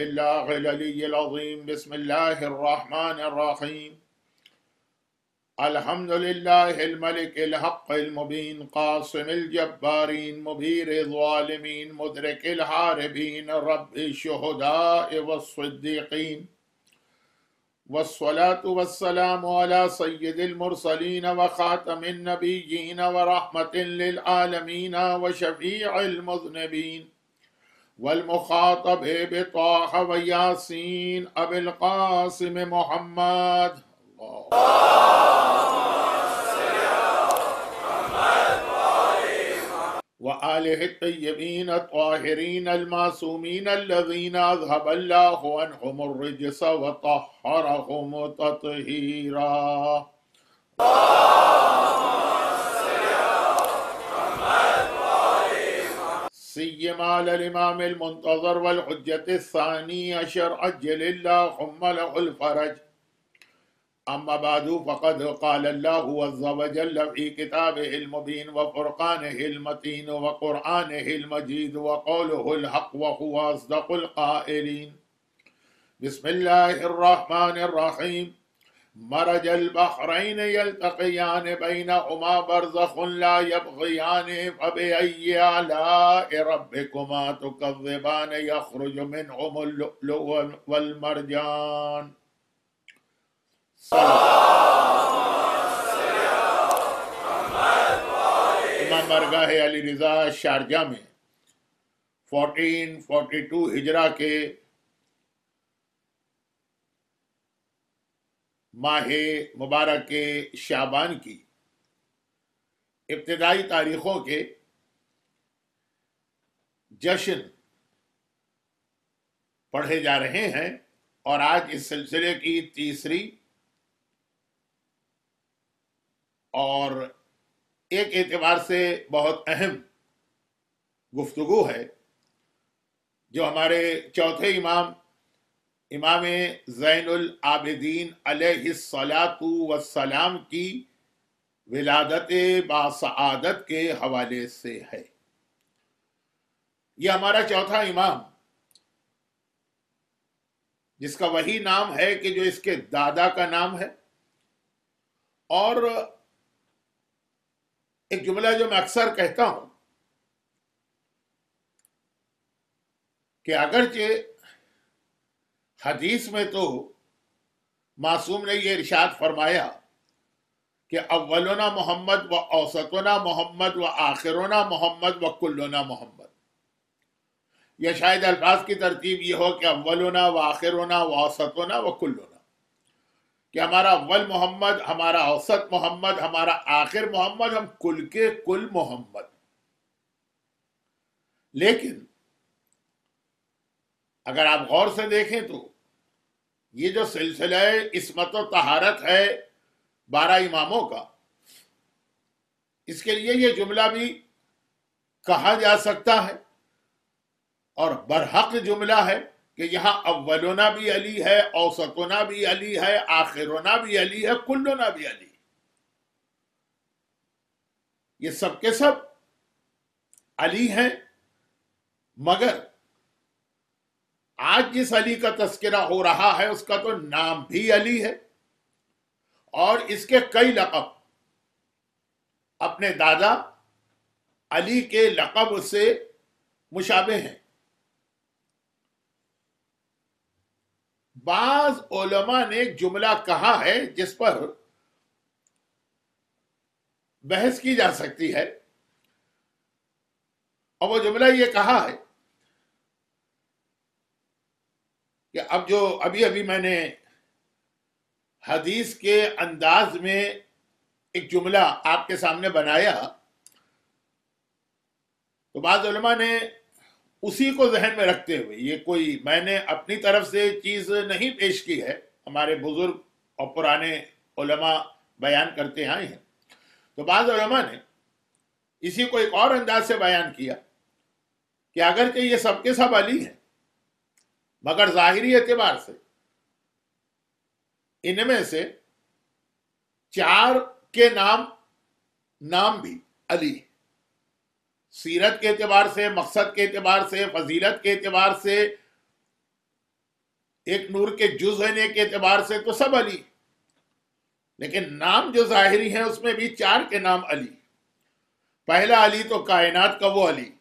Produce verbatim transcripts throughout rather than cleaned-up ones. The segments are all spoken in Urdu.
الله العلي العظيم. بسم الله الرحمن الرحيم. الحمد لله الملك الحق المبين قاصم الجبارين مبير الظالمين مدرك الهاربين رب الشهداء والصديقين، والصلاة والسلام على سيد المرسلين وخاتم النبيين ورحمة للعالمين وشفيع المذنبين، والمخاطب بطه وياسين أبي القاسم محمد. وآله الطيبين الطاهرين المعصومين الذين أذهب الله عنهم الرجس وطهرهم تطهيرا. سيما على الإمام المنتظر والحجة الثاني عشر عجل اللهم له الفرج. أما بعد فقد قال الله عز وجل في كتابه المبين وفرقانه المتين وقرآنه المجيد وقوله الحق وهو أصدق القائلين. بسم الله الرحمن الرحيم. مرج البحرين يلتقيان بينهما برزخ لا يبغيان فبأي آلاء ربكما تكذبان يخرج منهما اللؤلؤ والمرجان. امام بارگاہ علی رضا شارجہ میں فورٹین فورٹی ٹو ہجرہ کے ماہ مبارک شعبان کی ابتدائی تاریخوں کے جشن پڑھے جا رہے ہیں، اور آج اس سلسلے کی تیسری اور ایک اعتبار سے بہت اہم گفتگو ہے، جو ہمارے چوتھے امام امام زین العابدین علیہ الصلاۃ والسلام کی ولادت باسعادت کے حوالے سے ہے۔ یہ ہمارا چوتھا امام، جس کا وہی نام ہے کہ جو اس کے دادا کا نام ہے، اور ایک جملہ جو میں اکثر کہتا ہوں کہ اگرچہ حدیث میں تو معصوم نے یہ ارشاد فرمایا کہ اولنا محمد و اوسطنا محمد و آخرنا محمد و کلنا محمد، یا شاید الفاظ کی ترتیب یہ ہو کہ اولنا و آخرنا و اوسطنا و کلنا، کہ ہمارا اول محمد، ہمارا اوسط محمد، ہمارا آخر محمد، ہم کل کے کل محمد۔ لیکن اگر آپ غور سے دیکھیں تو یہ جو سلسلہ عصمت و طہارت ہے بارہ اماموں کا، اس کے لیے یہ جملہ بھی کہا جا سکتا ہے، اور برحق جملہ ہے کہ یہاں اولنا بھی علی ہے، اوسطنا بھی علی ہے، آخرنا بھی علی ہے، کلنا بھی علی۔ یہ سب کے سب علی ہیں، مگر آج جس علی کا تذکرہ ہو رہا ہے اس کا تو نام بھی علی ہے، اور اس کے کئی لقب اپنے دادا علی کے لقب سے مشابہ ہیں۔ بعض علماء نے ایک جملہ کہا ہے جس پر بحث کی جا سکتی ہے، اور وہ جملہ یہ کہا ہے کہ اب جو ابھی ابھی میں نے حدیث کے انداز میں ایک جملہ آپ کے سامنے بنایا، تو بعض علماء نے اسی کو ذہن میں رکھتے ہوئے، یہ کوئی میں نے اپنی طرف سے چیز نہیں پیش کی ہے، ہمارے بزرگ اور پرانے علماء بیان کرتے آئے ہیں، تو بعض علماء نے اسی کو ایک اور انداز سے بیان کیا کہ اگرچہ یہ سب کے سب علی ہیں، مگر ظاہری اعتبار سے ان میں سے چار کے نام نام بھی علی ہیں، سیرت کے اعتبار سے، مقصد کے اعتبار سے، فضیلت کے اعتبار سے ایک نور کے جز ہیں ایک اعتبار سے تو سب علی، لیکن نام جو ظاہری ہیں اس میں بھی چار کے نام علی۔ پہلا علی تو کائنات کا وہ علی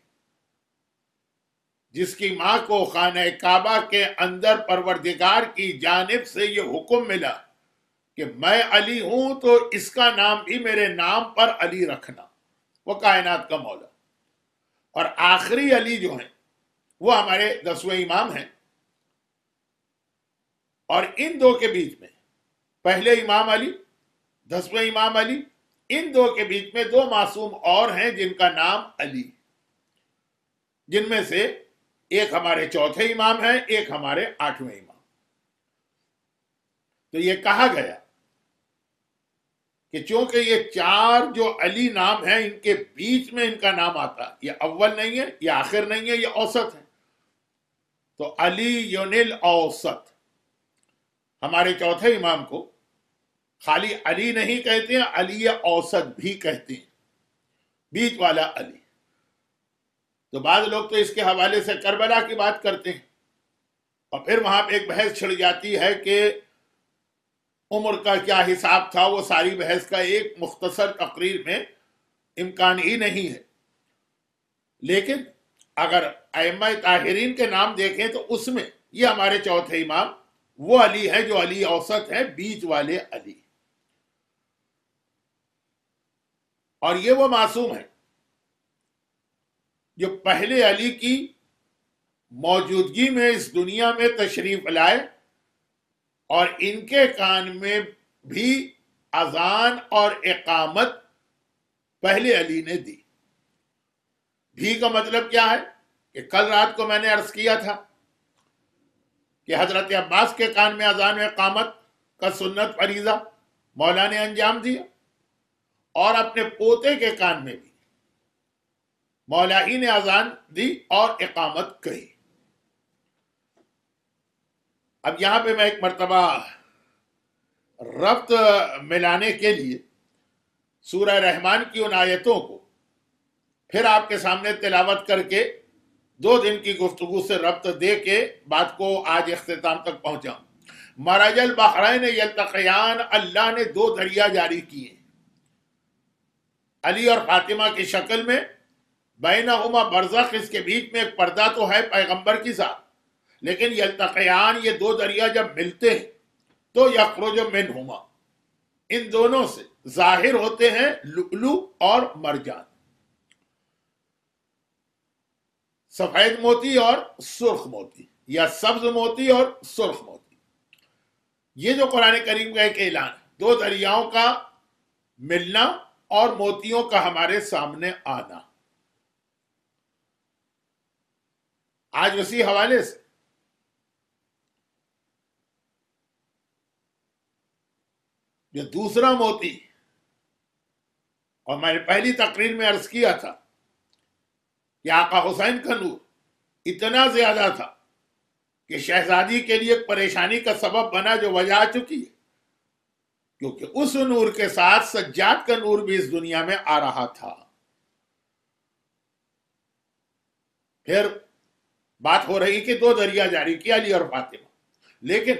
جس کی ماں کو خانہ کعبہ کے اندر پروردگار کی جانب سے یہ حکم ملا کہ میں علی ہوں تو اس کا نام بھی میرے نام پر علی رکھنا، وہ کائنات کا مولا۔ اور آخری علی جو ہیں وہ ہمارے دسویں امام ہیں، اور ان دو کے بیچ میں پہلے امام علی، دسویں امام علی، ان دو کے بیچ میں دو معصوم اور ہیں جن کا نام علی، جن میں سے ایک ہمارے چوتھے امام ہیں، ایک ہمارے آٹھویں امام۔ تو یہ کہا گیا کہ چونکہ یہ چار جو علی نام ہیں ان کے بیچ میں ان کا نام آتا، یہ اول نہیں ہے، یہ آخر نہیں ہے، یہ اوسط ہے، تو علی یونل اوسط۔ ہمارے چوتھے امام کو خالی علی نہیں کہتے ہیں، علی اوسط بھی کہتے ہیں، بیچ والا علی۔ تو بعض لوگ تو اس کے حوالے سے کربلا کی بات کرتے ہیں، اور پھر وہاں پہ ایک بحث چھڑ جاتی ہے کہ عمر کا کیا حساب تھا، وہ ساری بحث کا ایک مختصر تقریر میں امکان ہی نہیں ہے۔ لیکن اگر ائمہ طاہرین کے نام دیکھیں تو اس میں یہ ہمارے چوتھے امام وہ علی ہے جو علی اوسط ہے، بیچ والے علی، اور یہ وہ معصوم ہے جو پہلے علی کی موجودگی میں اس دنیا میں تشریف لائے، اور ان کے کان میں بھی اذان اور اقامت پہلے علی نے دی۔ بھی کا مطلب کیا ہے کہ کل رات کو میں نے عرض کیا تھا کہ حضرت عباس کے کان میں اذان و اقامت کا سنت فریضہ مولا نے انجام دیا، اور اپنے پوتے کے کان میں بھی مولا ہی نے اذان دی اور اقامت کہی۔ اب یہاں پہ میں ایک مرتبہ ربط ملانے کے لیے سورہ رحمان کی ان آیتوں کو پھر آپ کے سامنے تلاوت کر کے دو دن کی گفتگو سے ربط دے کے بات کو آج اختتام تک پہنچاؤں۔ مرج البحرین یلتقیان، اللہ نے دو دریا جاری کیے علی اور فاطمہ کی شکل میں، بینہما برزخ، اس کے بیچ میں ایک پردہ تو ہے پیغمبر کی ذات، لیکن یلتقیان، یہ دو دریا جب ملتے ہیں تو یخرج منہما، ان دونوں سے ظاہر ہوتے ہیں لؤلؤ اور مرجان، سفید موتی اور سرخ موتی، یا سبز موتی اور سرخ موتی۔ یہ جو قرآن کریم کا ایک اعلان ہے، دو دریاؤں کا ملنا اور موتیوں کا ہمارے سامنے آنا۔ آج اسی حوالے سے جو دوسرا موتی، اور میں نے پہلی تقریر میں عرض کیا تھا کہ آقا حسین کا نور اتنا زیادہ تھا کہ شہزادی کے لیے پریشانی کا سبب بنا، جو وجہ آ چکی ہے، کیونکہ اس نور کے ساتھ سجاد کا نور بھی اس دنیا میں آ رہا تھا۔ پھر بات ہو رہی کہ دو دریا جاری کیا علی اور فاطمہ، لیکن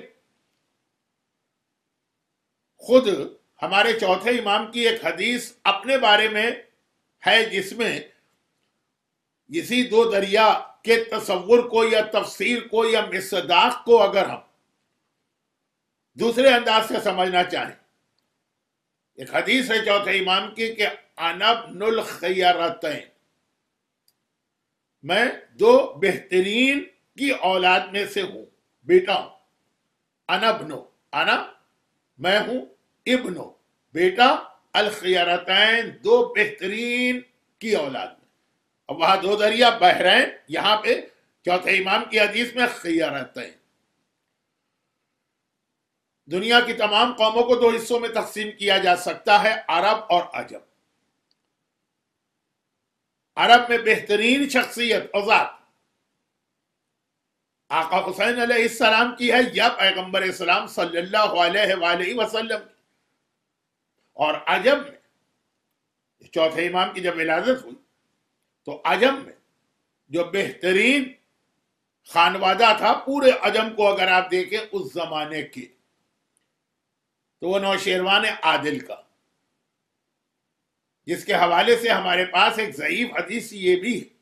خود ہمارے چوتھے امام کی ایک حدیث اپنے بارے میں ہے جس میں اسی دو دریا کے تصور کو یا تفسیر کو یا مصداق کو اگر ہم دوسرے انداز سے سمجھنا چاہیں، ایک حدیث ہے چوتھے امام کی کہ انا ابن الخیرتین، میں دو بہترین کی اولاد میں سے ہوں، بیٹا ہوں۔ انا ابنو، انا میں ہوں، ابنو بیٹا، الخیرتین دو بہترین کی اولاد میں۔ اب وہاں دو دریا بحرین، یہاں پہ چوتھے امام کی حدیث میں خیرتین۔ دنیا کی تمام قوموں کو دو حصوں میں تقسیم کیا جا سکتا ہے، عرب اور عجم۔ عرب میں بہترین شخصیت اور ذات آقا حسین علیہ السلام کی ہے، یا پیغمبر اسلام صلی اللہ علیہ وآلہ وسلم کی۔ اور عجم میں چوتھے امام کی جب ولادت ہوئی تو عجم میں جو بہترین خانوادہ تھا پورے عجم کو اگر آپ دیکھیں اس زمانے کے، تو وہ نوشیروان عادل کا، جس کے حوالے سے ہمارے پاس ایک ضعیف حدیث یہ بھی ہے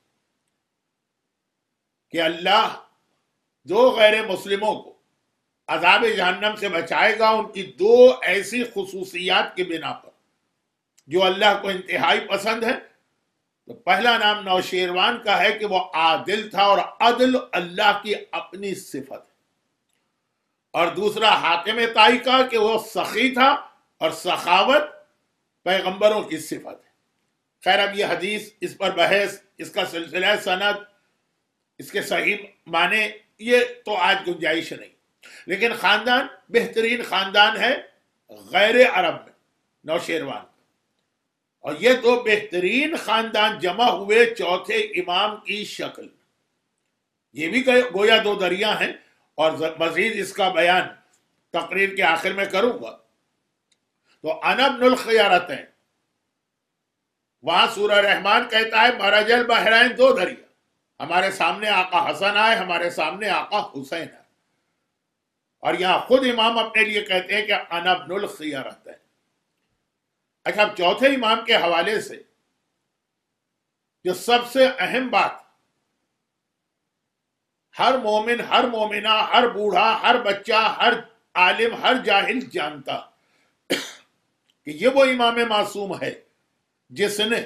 کہ اللہ دو غیر مسلموں کو عذاب جہنم سے بچائے گا ان کی دو ایسی خصوصیات کی بنا پر جو اللہ کو انتہائی پسند ہے۔ تو پہلا نام نوشیروان کا ہے کہ وہ عادل تھا، اور عدل اللہ کی اپنی صفت ہے، اور دوسرا حاتم طائی کا کہ وہ سخی تھا، اور سخاوت پیغمبروں کی صفت ہے۔ خیر اب یہ حدیث، اس پر بحث، اس کا سلسلہ سند، اس کے صحیح معنی، یہ تو آج گنجائش نہیں، لیکن خاندان بہترین خاندان ہے غیر عرب میں نوشیروان کا، اور یہ دو بہترین خاندان جمع ہوئے چوتھے امام کی شکل میں، یہ بھی گویا دو دریا ہیں، اور مزید اس کا بیان تقریر کے آخر میں کروں گا۔ تو انا ابن الخیارتین، وہاں سورہ رحمان کہتا ہے مرج البحرین، دو دریا، ہمارے سامنے آقا حسن آئے، ہمارے سامنے آقا حسین آئے، اور یہاں خود امام اپنے لیے کہتے ہیں کہ انا ابن الخیارتین۔ اچھا، اب چوتھے امام کے حوالے سے جو سب سے اہم بات ہر مومن، ہر مومنہ، ہر بوڑھا، ہر بچہ، ہر عالم، ہر جاہل جانتا کہ یہ وہ امام معصوم ہے جس نے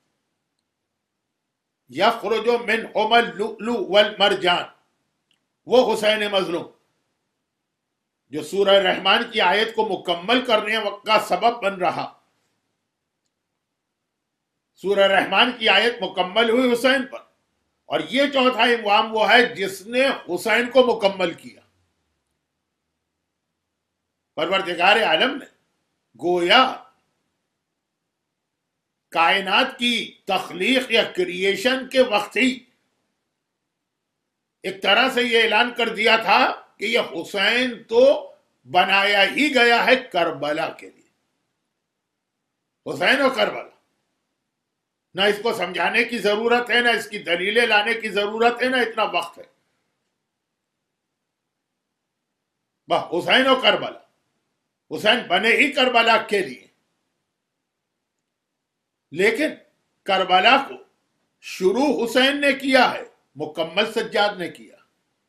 یخرج منہم اللؤلؤ والمرجان، وہ حسین مظلوم جو سورہ رحمان کی آیت کو مکمل کرنے کا سبب بن رہا۔ سورہ رحمان کی آیت مکمل ہوئی حسین پر، اور یہ چوتھا امام وہ ہے جس نے حسین کو مکمل کیا۔ پروردگار عالم نے گویا کائنات کی تخلیق یا کریشن کے وقت ہی ایک طرح سے یہ اعلان کر دیا تھا کہ یہ حسین تو بنایا ہی گیا ہے کربلا کے لیے۔ حسین و کربلا، نہ اس کو سمجھانے کی ضرورت ہے، نہ اس کی دلیلیں لانے کی ضرورت ہے، نہ اتنا وقت ہے۔ بس حسین و کربلا، حسین بنے ہی کربلا کے لیے، لیکن کربلا کو شروع حسین نے کیا ہے، مکمل سجاد نے کیا۔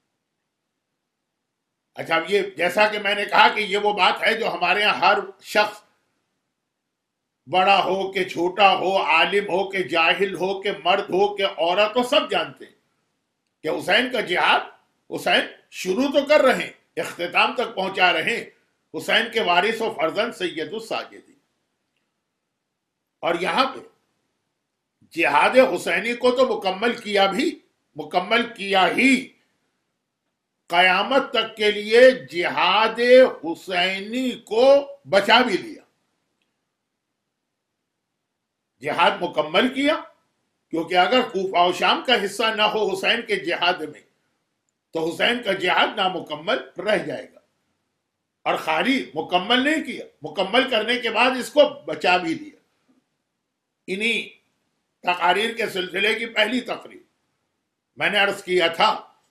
اچھا، اب یہ جیسا کہ میں نے کہا کہ یہ وہ بات ہے جو ہمارے ہاں ہر شخص، بڑا ہو کہ چھوٹا ہو، عالم ہو کہ جاہل ہو کہ مرد ہو کہ عورت ہو، سب جانتے ہیں کہ حسین کا جہاد حسین شروع تو کر رہے ہیں، اختتام تک پہنچا رہے ہیں، حسین کے وارث و فرزند سید الساجدین۔ اور یہاں پہ جہاد حسینی کو تو مکمل کیا بھی، مکمل کیا ہی، قیامت تک کے لیے جہاد حسینی کو بچا بھی لیا۔ جہاد مکمل کیا، کیونکہ اگر کوفہ و شام کا حصہ نہ ہو حسین کے جہاد میں تو حسین کا جہاد نامکمل رہ جائے گا، اور خالی مکمل نہیں کیا، مکمل کرنے کے بعد اس کو بچا بھی لیا۔ انہی تقاریر کے سلسلے کی پہلی تقریر میں نے عرض کیا تھا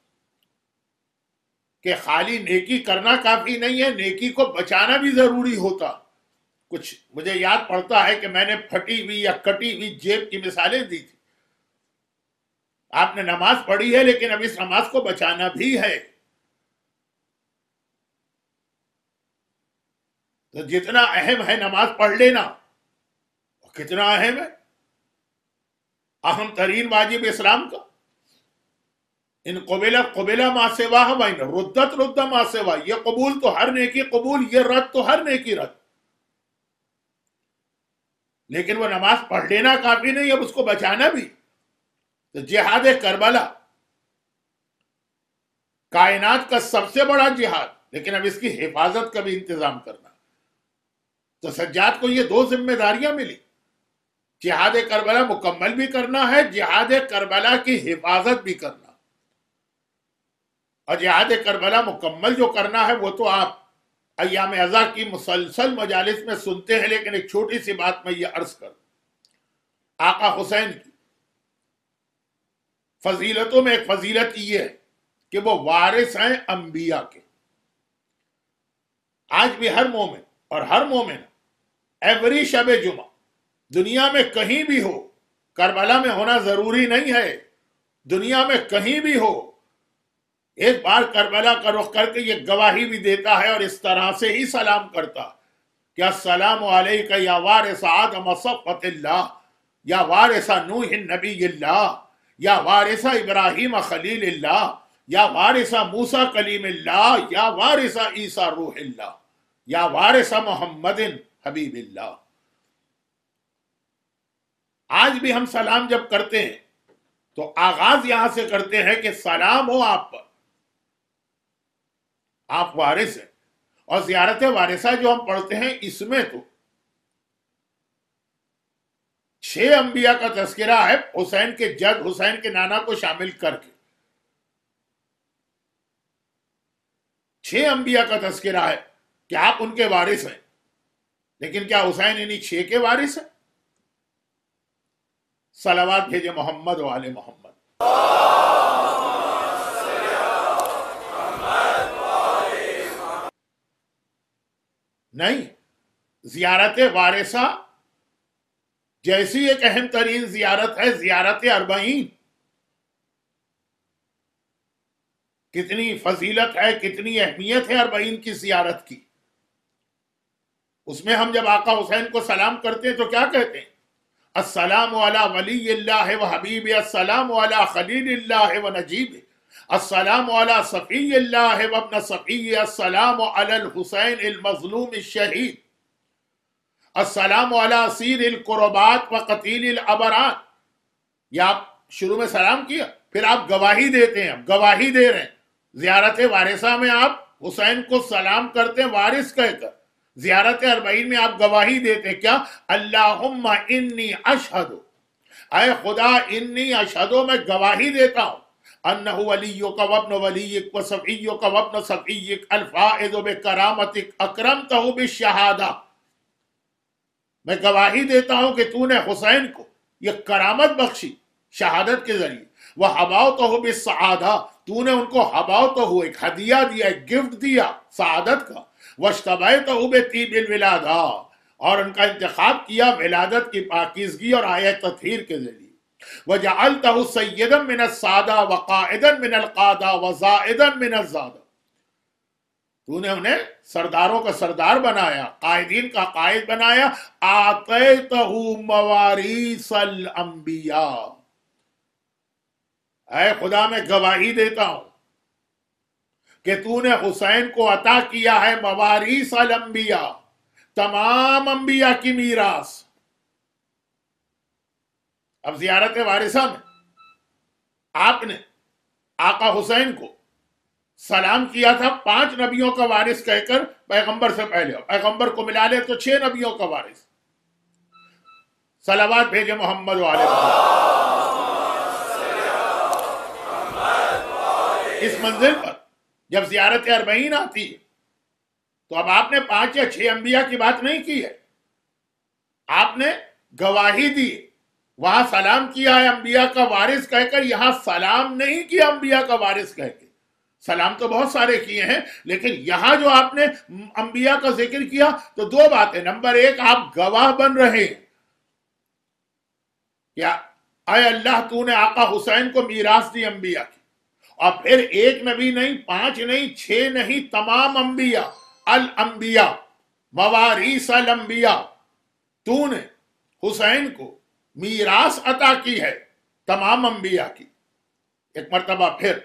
کہ خالی نیکی کرنا کافی نہیں ہے، نیکی کو بچانا بھی ضروری ہوتا۔ کچھ مجھے یاد پڑتا ہے کہ میں نے پھٹی ہوئی یا کٹی ہوئی جیب کی مثالیں دی تھی۔ آپ نے نماز پڑھی ہے لیکن اب اس نماز کو بچانا بھی ہے۔ تو جتنا اہم ہے نماز پڑھ لینا، کتنا اہم ہے اہم ترین واجب اسلام کا، ان قبل قبل ما سواہ وان ردت رد ما سواہ، یہ قبول تو ہر نیکی قبول، یہ رد تو ہر نیکی رد۔ لیکن وہ نماز پڑھ لینا کافی نہیں، اب اس کو بچانا بھی۔ تو جہاد کربلا کائنات کا سب سے بڑا جہاد، لیکن اب اس کی حفاظت کا بھی انتظام کرنا۔ تو سجاد کو یہ دو ذمہ داریاں ملی، جہاد کربلا مکمل بھی کرنا ہے، جہاد کربلا کی حفاظت بھی کرنا۔ اور جہاد کربلا مکمل جو کرنا ہے وہ تو آپ ایام عزا کی مسلسل مجالس میں سنتے ہیں، لیکن ایک چھوٹی سی بات میں یہ عرض کر، آقا حسین کی فضیلتوں میں ایک فضیلت یہ ہے کہ وہ وارث ہیں انبیاء کے. آج بھی ہر مومن اور ہر مومن ایوری شب جمعہ دنیا میں کہیں بھی ہو، کربلا میں ہونا ضروری نہیں ہے، دنیا میں کہیں بھی ہو، ایک بار کربلا کا رخ کر کے یہ گواہی بھی دیتا ہے اور اس طرح سے ہی سلام کرتا کہ السلام علیکہ یا وارث آدم صفوت اللہ، یا وارث نوح نبی اللہ، یا وارث ابراہیم خلیل اللہ، یا وارث موسیٰ کلیم اللہ، یا وارث عیسیٰ روح اللہ، یا وارث محمد حبیب اللہ. آج بھی ہم سلام جب کرتے ہیں تو آغاز یہاں سے کرتے ہیں کہ سلام ہو آپ پر، آپ وارث ہیں. اور زیارت وارثہ جو ہم پڑھتے ہیں اس میں تو چھ انبیاء کا تذکرہ ہے، حسین کے جد حسین کے نانا کو شامل کر کے چھ انبیاء کا تذکرہ ہے کہ آپ ان کے وارث ہیں. لیکن کیا حسین انہی چھ کے وارث ہیں؟ صلوات بھیجے محمد و آل محمد. نہیں، زیارت وارثہ جیسی ایک اہم ترین زیارت ہے زیارت اربعین. کتنی فضیلت ہے، کتنی اہمیت ہے اربعین کی زیارت کی. اس میں ہم جب آقا حسین کو سلام کرتے ہیں تو کیا کہتے ہیں؟ السلام علی ولی اللہ و حبیب، السلام علی خلیل اللہ و نجیب، السلام علی صفی اللہ و ابن صفی، السلام علی الحسین المظلوم الشہید، السلام علی اسیر القربات و قتیل الابرار. یہ آپ شروع میں سلام کیا، پھر آپ گواہی دیتے ہیں، اب گواہی دے رہے ہیں. زیارت وارثہ میں آپ حسین کو سلام کرتے ہیں وارث کہہ کر، زیارت اربعین میں آپ گواہی دیتے ہیں کیا؟ اللہم انی اشہد، اے خدا انی اشہد، میں گواہی دیتا ہوں، انہو ولیک وابن ولیک وصفیک وابن صفیک الفائز بکرامتک اکرمتہ بالشہادہ. میں گواہی دیتا ہوں کہ تو نے حسین کو یہ کرامت بخشی شہادت کے ذریعے، وحبوتہ بالسعادہ، تو نے ان کو حبوتہ ایک ہدیہ دیا، ایک گفٹ دیا سعادت کا، واشتبیتہ بطیب الولادہ، اور ان کا انتخاب کیا ولادت کی پاکیزگی اور آیہ تطہیر کے ذریعے، وجعلتہ سیدا من السادہ وقائدا من القادہ وزائدا من الزادہ، تو نے انہیں سرداروں کا سردار بنایا، قائدین کا قائد بنایا. آتیتہ مواریث الانبیاء، اے خدا میں گواہی دیتا ہوں کہ تو نے حسین کو عطا کیا ہے مواریث الانبیاء، تمام انبیاء کی میراث. اب زیارت وارثہ میں آپ نے آقا حسین کو سلام کیا تھا پانچ نبیوں کا وارث کہہ کر پیغمبر سے پہلے، پیغمبر کو ملا لے تو چھ نبیوں کا وارث. صلوات بھیجے محمد و آل محمد. اس منزل پر جب زیارت اربعین آتی ہے تو اب آپ نے پانچ یا چھ انبیاء کی بات نہیں کی ہے، آپ نے گواہی دی، وہاں سلام کیا ہے انبیاء کا وارث کہہ کر، یہاں سلام نہیں کیا انبیاء کا وارث کہہ کے. سلام تو بہت سارے کیے ہیں لیکن یہاں جو آپ نے انبیاء کا ذکر کیا تو دو باتیں. نمبر ایک، آپ گواہ بن رہے ہیں کیا اے اللہ تو نے آقا حسین کو میراث دی انبیاء کی، اور پھر ایک نبی نہیں، پانچ نہیں، چھ نہیں، تمام انبیاء، الانبیاء مواریث الانبیاء، تو نے حسین کو میراث عطا کی ہے تمام انبیاء کی. ایک مرتبہ پھر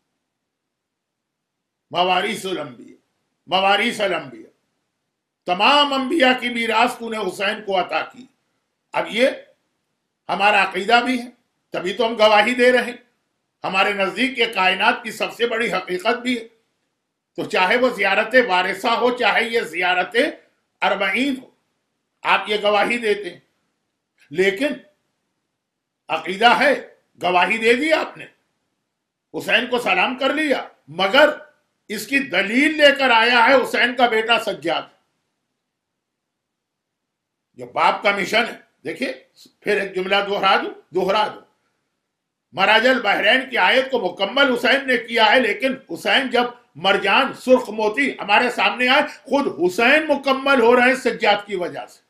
مواریث الانبیاء، مواریث الانبیاء، تمام انبیاء کی میراث تو نے حسین کو عطا کی. اب یہ ہمارا عقیدہ بھی ہے، تبھی تو ہم گواہی دے رہے ہیں، ہمارے نزدیک یہ کائنات کی سب سے بڑی حقیقت بھی ہے. تو چاہے وہ زیارت وارثہ ہو، چاہے یہ زیارت اربعین ہو، آپ یہ گواہی دیتے ہیں. لیکن عقیدہ ہے، گواہی دے دی آپ نے، حسین کو سلام کر لیا، مگر اس کی دلیل لے کر آیا ہے حسین کا بیٹا سجاد، جو باپ کا مشن ہے. دیکھیے پھر ایک جملہ دوہرا دو دوہرا دو مراج البحرین کی آیت کو مکمل حسین نے کیا ہے، لیکن حسین جب مرجان سرخ موتی ہمارے سامنے آئے، خود حسین مکمل ہو رہے ہیں سجاد کی وجہ سے.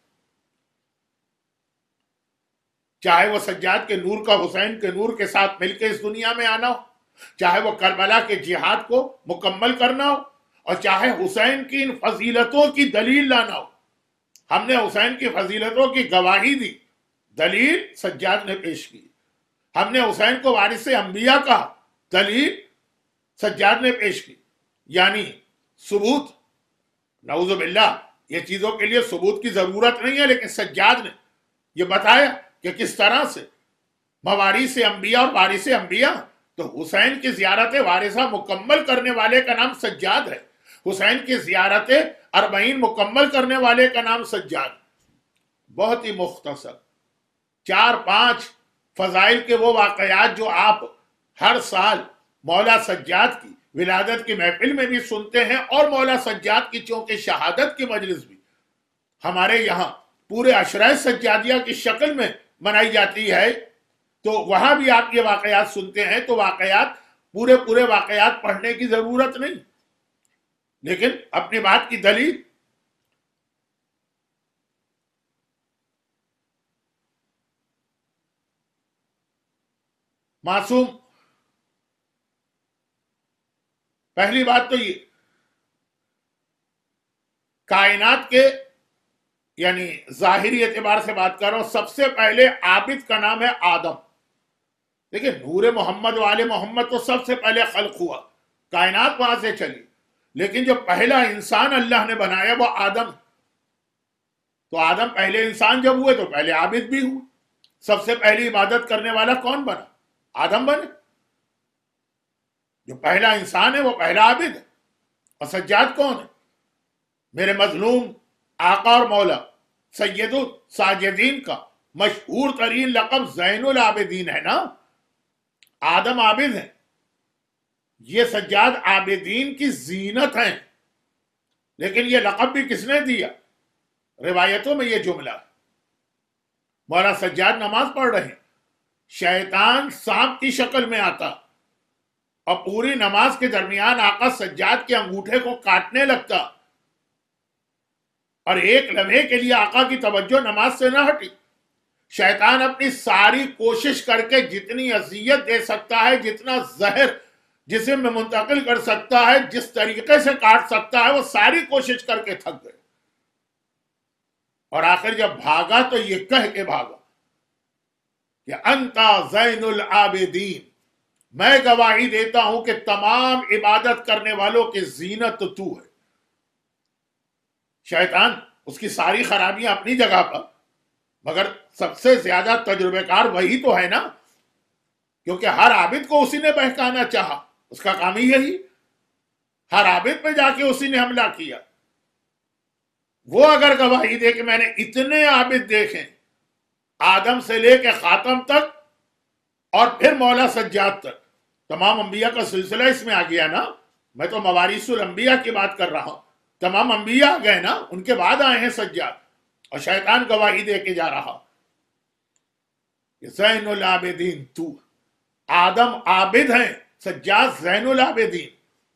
چاہے وہ سجاد کے نور کا حسین کے نور کے ساتھ مل کے اس دنیا میں آنا ہو، چاہے وہ کربلا کے جہاد کو مکمل کرنا ہو، اور چاہے حسین کی ان فضیلتوں کی دلیل لانا ہو. ہم نے حسین کی فضیلتوں کی گواہی دی، دلیل سجاد نے پیش کی. ہم نے حسین کو وارث انبیاء کہا، دلیل سجاد نے پیش کی. یعنی ثبوت، نعوذ باللہ یہ چیزوں کے لیے ثبوت کی ضرورت نہیں ہے، لیکن سجاد نے یہ بتایا کہ کس طرح سے مواریث انبیاء اور وارث انبیاء. تو حسین کی زیارت وارثہ مکمل کرنے والے کا نام سجاد ہے. حسین کی زیارت اربعین مکمل کرنے والے کا نام سجاد. بہت ہی مختصر چار پانچ فضائل کے وہ واقعات جو آپ ہر سال مولا سجاد کی ولادت کی محفل میں بھی سنتے ہیں، اور مولا سجاد کی چونکہ شہادت کی مجلس بھی ہمارے یہاں پورے عشرہ سجادیہ کی شکل میں منائی جاتی ہے، تو وہاں بھی آپ یہ واقعات سنتے ہیں. تو واقعات پورے پورے واقعات پڑھنے کی ضرورت نہیں، لیکن اپنی بات کی دلیل. معصوم، پہلی بات تو یہ کائنات کے یعنی ظاہری اعتبار سے بات کر رہا ہوں، سب سے پہلے عابد کا نام ہے آدم. دیکھیں نور محمد والے محمد تو سب سے پہلے خلق ہوا، کائنات وہاں سے چلی، لیکن جو پہلا انسان اللہ نے بنایا وہ آدم. تو آدم پہلے انسان جب ہوئے تو پہلے عابد بھی ہوئے. سب سے پہلی عبادت کرنے والا کون بنا؟ آدم بنے. جو پہلا انسان ہے وہ پہلا عابد ہے. اور سجاد کون ہے؟ میرے مظلوم آقا اور مولا سید الساجدین کا مشہور ترین لقب زین العابدین ہے نا. آدم عابد ہیں، یہ سجاد عابدین کی زینت ہیں. لیکن یہ لقب بھی کس نے دیا؟ روایتوں میں یہ جملہ، مولا سجاد نماز پڑھ رہے ہیں، شیطان سانپ کی شکل میں آتا اور پوری نماز کے درمیان آقا سجاد کے انگوٹھے کو کاٹنے لگتا، اور ایک لمحے کے لیے آقا کی توجہ نماز سے نہ ہٹی. شیطان اپنی ساری کوشش کر کے جتنی اذیت دے سکتا ہے، جتنا زہر جسم میں منتقل کر سکتا ہے، جس طریقے سے کاٹ سکتا ہے، وہ ساری کوشش کر کے تھک گئے. اور آخر جب بھاگا تو یہ کہہ کے بھاگا کہ انتا زین العابدین، میں گواہی دیتا ہوں کہ تمام عبادت کرنے والوں کی زینت تو ہے. شیطان اس کی ساری خرابیاں اپنی جگہ پر، مگر سب سے زیادہ تجربہ کار وہی تو ہے نا، کیونکہ ہر عابد کو اسی نے بہکانا چاہا. اس کا کام ہی یہی، ہر عابد پہ جا کے اسی نے حملہ کیا. وہ اگر گواہی دے کہ میں نے اتنے عابد دیکھیں آدم سے لے کے خاتم تک اور پھر مولا سجاد تک، تمام انبیاء کا سلسلہ اس میں آ گیا نا. میں تو مواریث الانبیاء کی بات کر رہا ہوں، تمام انبیاء آ گئے نا، ان کے بعد آئے ہیں سجاد. اور شیطان گواہی دے کے جا رہا کہ زین العابدین تو، آدم عابد ہیں، سجاد زین العابدین.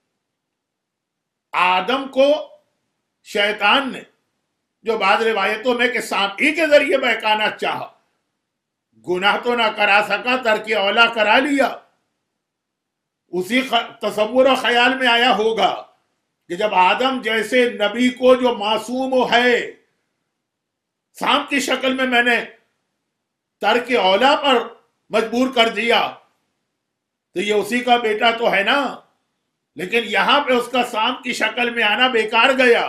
آدم کو شیطان نے جو بعض روایتوں میں کہ سانپ ہی کے ذریعے بہکانا چاہا، گناہ تو نہ کرا سکا، ترک اولا کرا لیا. اسی تصور و خیال میں آیا ہوگا کہ جب آدم جیسے نبی کو جو معصوم ہے سانپ کی شکل میں میں نے ترک اولا پر مجبور کر دیا، تو یہ اسی کا بیٹا تو ہے نا. لیکن یہاں پہ اس کا سانپ کی شکل میں آنا بیکار گیا.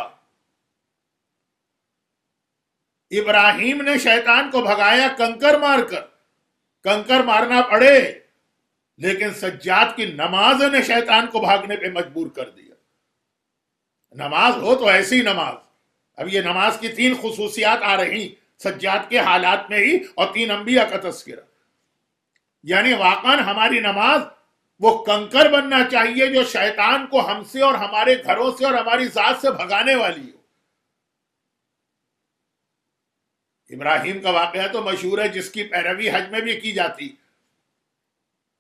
ابراہیم نے شیطان کو بھگایا کنکر مار کر، کنکر مارنا پڑے، لیکن سجاد کی نماز نے شیطان کو بھاگنے پہ مجبور کر دیا. نماز ہو تو ایسی نماز. اب یہ نماز کی تین خصوصیات آ رہی سجاد کے حالات میں ہی، اور تین انبیاء کا تذکرہ. یعنی واقعاً ہماری نماز وہ کنکر بننا چاہیے جو شیطان کو ہم سے اور ہمارے گھروں سے اور ہماری ذات سے بھگانے والی ہو. ابراہیم کا واقعہ تو مشہور ہے، جس کی پیروی حج میں بھی کی جاتی.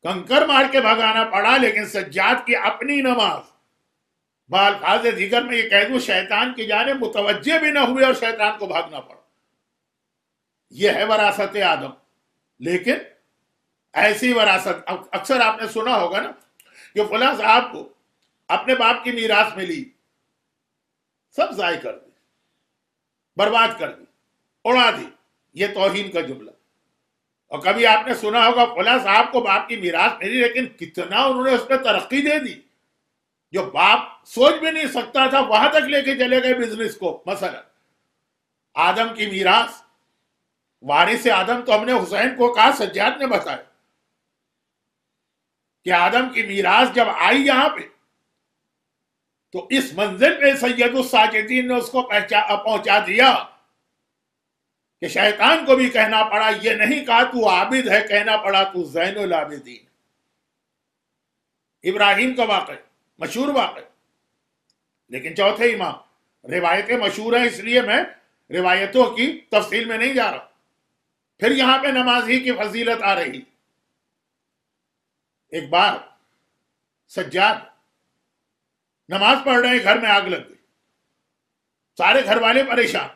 کنکر مار کے بھگانا پڑا، لیکن سجاد کی اپنی نماز، بالفاظ دیگر میں یہ کہہ دوں شیطان کی جانب متوجہ بھی نہ ہوئے اور شیطان کو بھاگنا پڑا۔ یہ ہے وراثت آدم۔ لیکن ایسی وراثت اکثر آپ نے سنا ہوگا نا کہ فلاں صاحب کو اپنے باپ کی میراث ملی، سب ضائع کر دی، برباد کر دی، اڑا دی، یہ توہین کا جملہ۔ اور کبھی آپ نے سنا ہوگا فلاں صاحب کو باپ کی میراث ملی لیکن کتنا انہوں نے اس پہ ترقی دے دی، جو باپ سوچ بھی نہیں سکتا تھا وہاں تک لے کے چلے گئے بزنس کو۔ مثلا آدم کی میراث، وارث آدم تو ہم نے حسین کو کہا، سجاد نے بتایا کہ آدم کی میراث جب آئی یہاں پہ تو اس منزل پہ سید الساجدین نے اس کو پہنچا دیا کہ شیطان کو بھی کہنا پڑا، یہ نہیں کہا تو عابد ہے، کہنا پڑا تو زین العابدین۔ ابراہیم کا واقعہ مشہور واقعہ، لیکن چوتھے امام، روایتیں مشہور ہیں اس لیے میں روایتوں کی تفصیل میں نہیں جا رہا۔ پھر یہاں پہ نماز ہی کی فضیلت آ رہی۔ ایک بار سجاد نماز پڑھ رہے ہیں، گھر میں آگ لگ گئی، سارے گھر والے پریشان،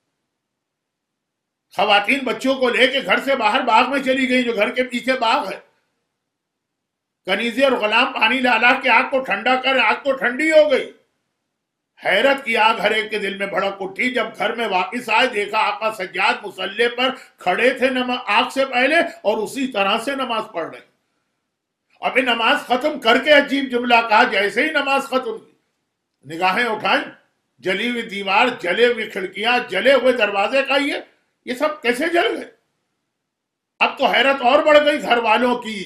خواتین بچوں کو لے کے گھر سے باہر باغ میں چلی گئی، جو گھر کے پیچھے باغ ہے، کنیزے اور غلام پانی لا لا کے آگ کو ٹھنڈا کر، آگ تو ٹھنڈی ہو گئی۔ حیرت کی آگ ہر ایک کے دل میں بھڑک اٹھی۔ جب گھر میں واپس آئے دیکھا آقا سجاد مصلی پر کھڑے تھے آگ سے پہلے اور اسی طرح سے نماز پڑھ رہے۔ ابھی نماز ختم کر کے عجیب جملہ کہا، جیسے ہی نماز ختم کی نگاہیں اٹھائیں، جلی ہوئی دیوار، جلے ہوئی کھڑکیاں، جلے ہوئے دروازے کا یہ یہ سب کیسے جل گئے؟ اب تو حیرت اور بڑھ گئی گھر والوں کی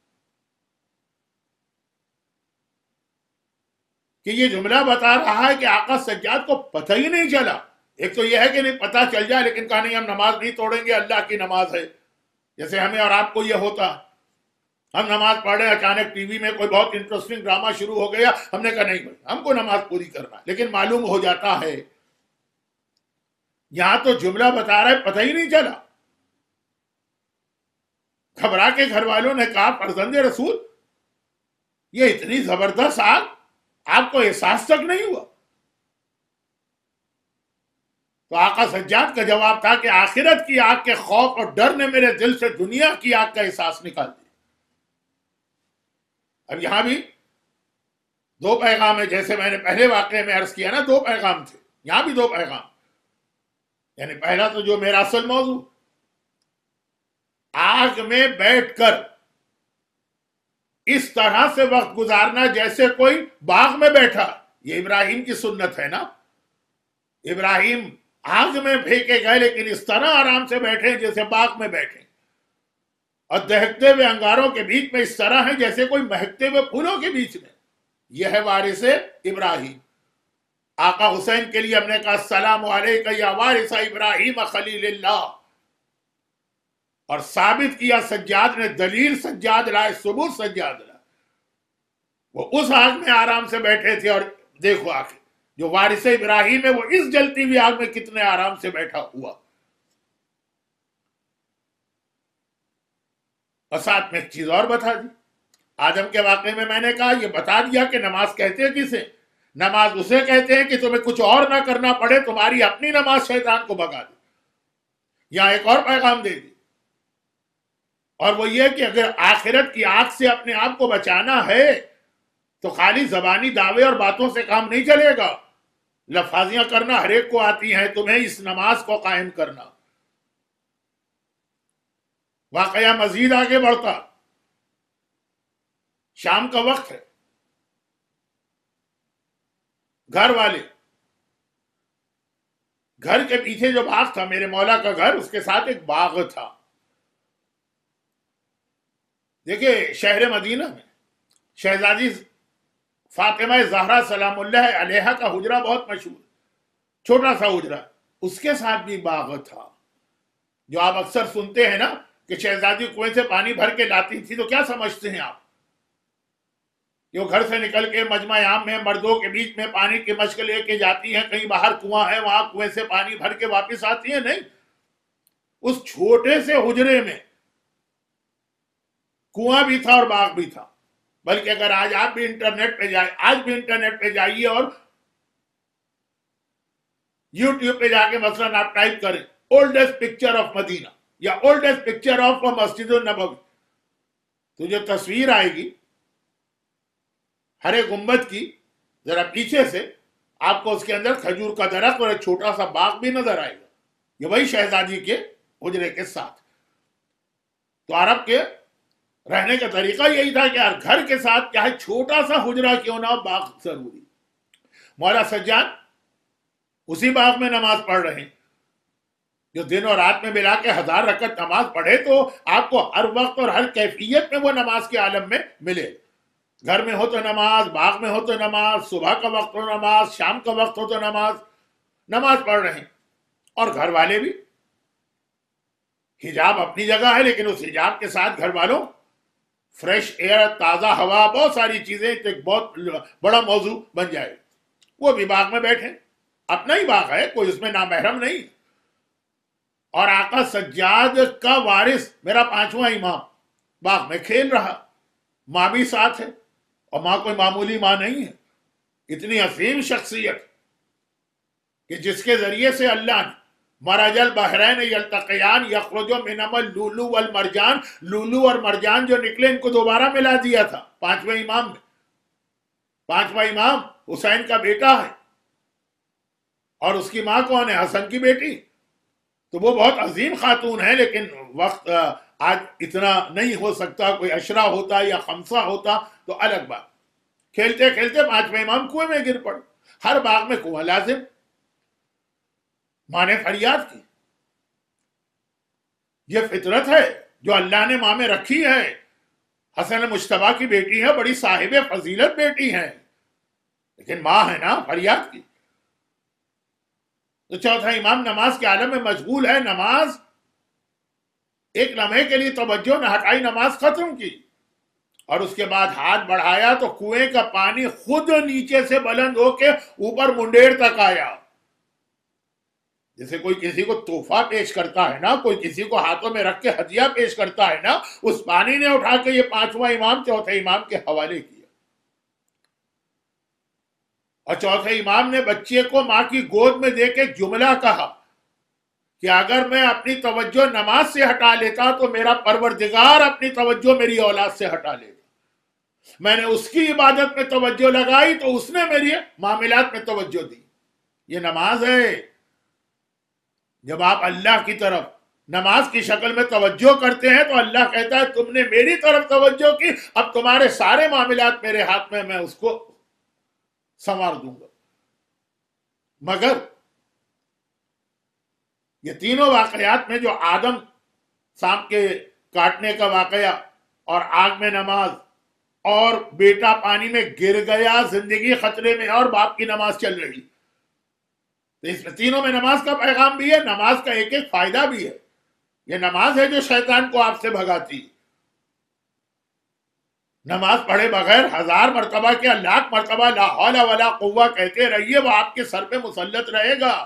کہ یہ جملہ بتا رہا ہے کہ آقا سجاد کو پتہ ہی نہیں چلا۔ ایک تو یہ ہے کہ نہیں پتہ چل جائے لیکن کہا نہیں ہم نماز نہیں توڑیں گے، اللہ کی نماز ہے، جیسے ہمیں اور آپ کو یہ ہوتا، ہم نماز پڑھ رہے ہیں، اچانک ٹی وی میں کوئی بہت انٹرسٹنگ ڈرامہ شروع ہو گیا، ہم نے کہا نہیں بھائی ہم کو نماز پوری کرنا ہے، لیکن معلوم ہو جاتا ہے یہاں تو جملہ بتا رہا ہے پتہ ہی نہیں چلا۔ گھبرا کے گھر والوں نے کہا فرزند رسول یہ اتنی زبردست آگ آپ کو احساس تک نہیں ہوا؟ تو آقا سجاد کا جواب تھا کہ آخرت کی آگ کے خوف اور ڈر نے میرے دل سے دنیا کی آگ کا احساس نکال دیا۔ اب یہاں بھی دو پیغام ہے، جیسے میں نے پہلے واقعے میں عرض کیا نا دو پیغام تھے، یہاں بھی دو پیغام۔ یعنی پہلا تو جو میرا اصل موضوع، آگ میں بیٹھ کر اس طرح سے وقت گزارنا جیسے کوئی باغ میں بیٹھا، یہ ابراہیم کی سنت ہے نا۔ ابراہیم آگ میں پھینکے گئے لیکن اس طرح آرام سے بیٹھے جیسے باغ میں بیٹھے، اور دہکتے ہوئے انگاروں کے بیچ میں اس طرح ہے جیسے کوئی مہکتے ہوئے پھولوں کے بیچ میں۔ یہ ہے وارث ابراہیم۔ آقا حسین کے لیے ہم نے کہا السلام علیکہ یا وارث ابراہیم خلیل اللہ، اور ثابت کیا سجاد نے، دلیل سجاد لائے، ثبوت سجاد لائے۔ وہ اس آگ میں آرام سے بیٹھے تھے، اور دیکھو آخر جو وارث ابراہیم ہے وہ اس جلتی ہوئی آگ میں کتنے آرام سے بیٹھا ہوا۔ اور ساتھ میں ایک چیز اور بتا دی، آدم کے واقعے میں میں نے کہا یہ بتا دیا کہ نماز کہتے ہیں کسے؟ نماز اسے کہتے ہیں کہ تمہیں کچھ اور نہ کرنا پڑے، تمہاری اپنی نماز شیطان کو بھگا دے۔ یہاں ایک اور پیغام دے دی، اور وہ یہ کہ اگر آخرت کی آگ سے اپنے آپ کو بچانا ہے تو خالی زبانی دعوے اور باتوں سے کام نہیں چلے گا، لفاظیاں کرنا ہر ایک کو آتی ہیں، تمہیں اس نماز کو قائم کرنا۔ واقعہ مزید آگے بڑھتا، شام کا وقت ہے، گھر والے، گھر کے پیچھے جو باغ تھا میرے مولا کا گھر، اس کے ساتھ ایک باغ تھا۔ دیکھیں شہر مدینہ میں شہزادی فاطمہ زہرا سلام اللہ علیہا کا حجرہ بہت مشہور، چھوٹا سا حجرہ، اس کے ساتھ بھی باغ تھا۔ جو آپ اکثر سنتے ہیں نا کہ شہزادی کنویں سے پانی بھر کے لاتی تھی، تو کیا سمجھتے ہیں آپ کہ وہ گھر سے نکل کے مجمع عام میں مردوں کے بیچ میں پانی کی مشق لے کے جاتی ہیں، کہیں باہر کنواں ہے وہاں کنویں سے پانی بھر کے واپس آتی ہیں؟ نہیں، اس چھوٹے سے حجرے میں کنواں بھی تھا اور باغ بھی تھا. بلکہ اگر آج آپ بھی انٹرنیٹ پہ جائیں آج بھی انٹرنیٹ پہ جائیے اور یوٹیوب پہ جا کے مثلاً آپ ٹائپ کریں اولڈسٹ پکچر آف مدینہ یا اولڈسٹ پکچر آف مسجد النبوی، تو جو تصویر آئے گی ہرے گنبد کی ذرا پیچھے سے آپ کو اس کے اندر کھجور کا درخت اور ایک چھوٹا سا باغ بھی نظر آئے گا. یہ وہی شہزادی کے حجرے کے ساتھ. تو عرب کے رہنے کا طریقہ یہی تھا کہ ہر گھر کے ساتھ چاہے چھوٹا سا حجرہ کیوں نہ ہو باغ ضروری. مولا سجاد اسی باغ میں نماز پڑھ رہے ہیں جو دن اور رات میں ملا کے ہزار رکعت نماز پڑھے تو آپ کو ہر وقت اور ہر کیفیت میں وہ نماز کے عالم میں ملے. گھر میں ہو تو نماز، باغ میں ہو تو نماز، صبح کا وقت ہو نماز، شام کا وقت ہو تو نماز نماز پڑھ رہے ہیں. اور گھر والے بھی، حجاب اپنی جگہ ہے لیکن اس حجاب کے ساتھ گھر والوں فریش ایئر، تازہ ہوا، بہت ساری چیزیں ایک بہت بڑا موضوع بن جائے. وہ بھی باغ میں بیٹھے، اپنا ہی باغ ہے، کوئی اس میں نامحرم نہیں. اور آقا سجاد کا وارث میرا پانچواں امام باغ میں کھیل رہا، ماں بھی ساتھ ہے، اور ماں کوئی معمولی ماں نہیں ہے. اتنی عظیم شخصیت کہ جس کے ذریعے سے اللہ نے مرج البحرین یلتقیان یخرج منہما اللؤلؤ والمرجان، لولو اور مرجان جو نکلے ان کو دوبارہ ملا دیا تھا پانچویں امام میں. پانچواں امام حسین کا بیٹا ہے اور اس کی ماں کون ہے؟ حسن کی بیٹی. تو وہ بہت عظیم خاتون ہے، لیکن وقت آج اتنا نہیں ہو سکتا. کوئی عشرہ ہوتا یا خمسہ ہوتا تو الگ بات. کھیلتے کھیلتے پانچویں امام کنویں میں گر پڑے. ہر باغ میں کنواں لازم. ماں نے فریاد کی. یہ فطرت ہے جو اللہ نے ماں میں رکھی ہے. حسن مجتبیٰ کی بیٹی ہے، بڑی صاحب فضیلت بیٹی ہے، لیکن ماں ہے نا، فریاد کی. تو چوتھا امام نماز کے عالم میں مشغول ہے. نماز ایک لمحے کے لیے توجہ نہ ہٹائی، نماز ختم کی اور اس کے بعد ہاتھ بڑھایا تو کنویں کا پانی خود نیچے سے بلند ہو کے اوپر منڈیر تک آیا. جیسے کوئی کسی کو تحفہ پیش کرتا ہے نا، کوئی کسی کو ہاتھوں میں رکھ کے ہدیہ پیش کرتا ہے نا، اس پانی نے اٹھا کے یہ پانچواں امام چوتھے امام کے حوالے کیا. اور چوتھے امام نے بچے کو ماں کی گود میں دے کے جملہ کہا کہ اگر میں اپنی توجہ نماز سے ہٹا لیتا تو میرا پروردگار اپنی توجہ میری اولاد سے ہٹا لیتا. میں نے اس کی عبادت میں توجہ لگائی تو اس نے میری معاملات میں توجہ دی. یہ نماز ہے. جب آپ اللہ کی طرف نماز کی شکل میں توجہ کرتے ہیں تو اللہ کہتا ہے تم نے میری طرف توجہ کی، اب تمہارے سارے معاملات میرے ہاتھ میں، میں اس کو سنوار دوں گا. مگر یہ تینوں واقعات میں جو آدم سانپ کے کاٹنے کا واقعہ اور آگ میں نماز اور بیٹا پانی میں گر گیا، زندگی خطرے میں اور باپ کی نماز چل رہی، تو اس تینوں میں نماز کا پیغام بھی ہے، نماز کا ایک ایک فائدہ بھی ہے. یہ نماز ہے جو شیطان کو آپ سے بھگاتی. نماز پڑھے بغیر ہزار مرتبہ کیا لاکھ مرتبہ لا حول ولا قوہ کہتے رہیے، وہ آپ کے سر پہ مسلط رہے گا.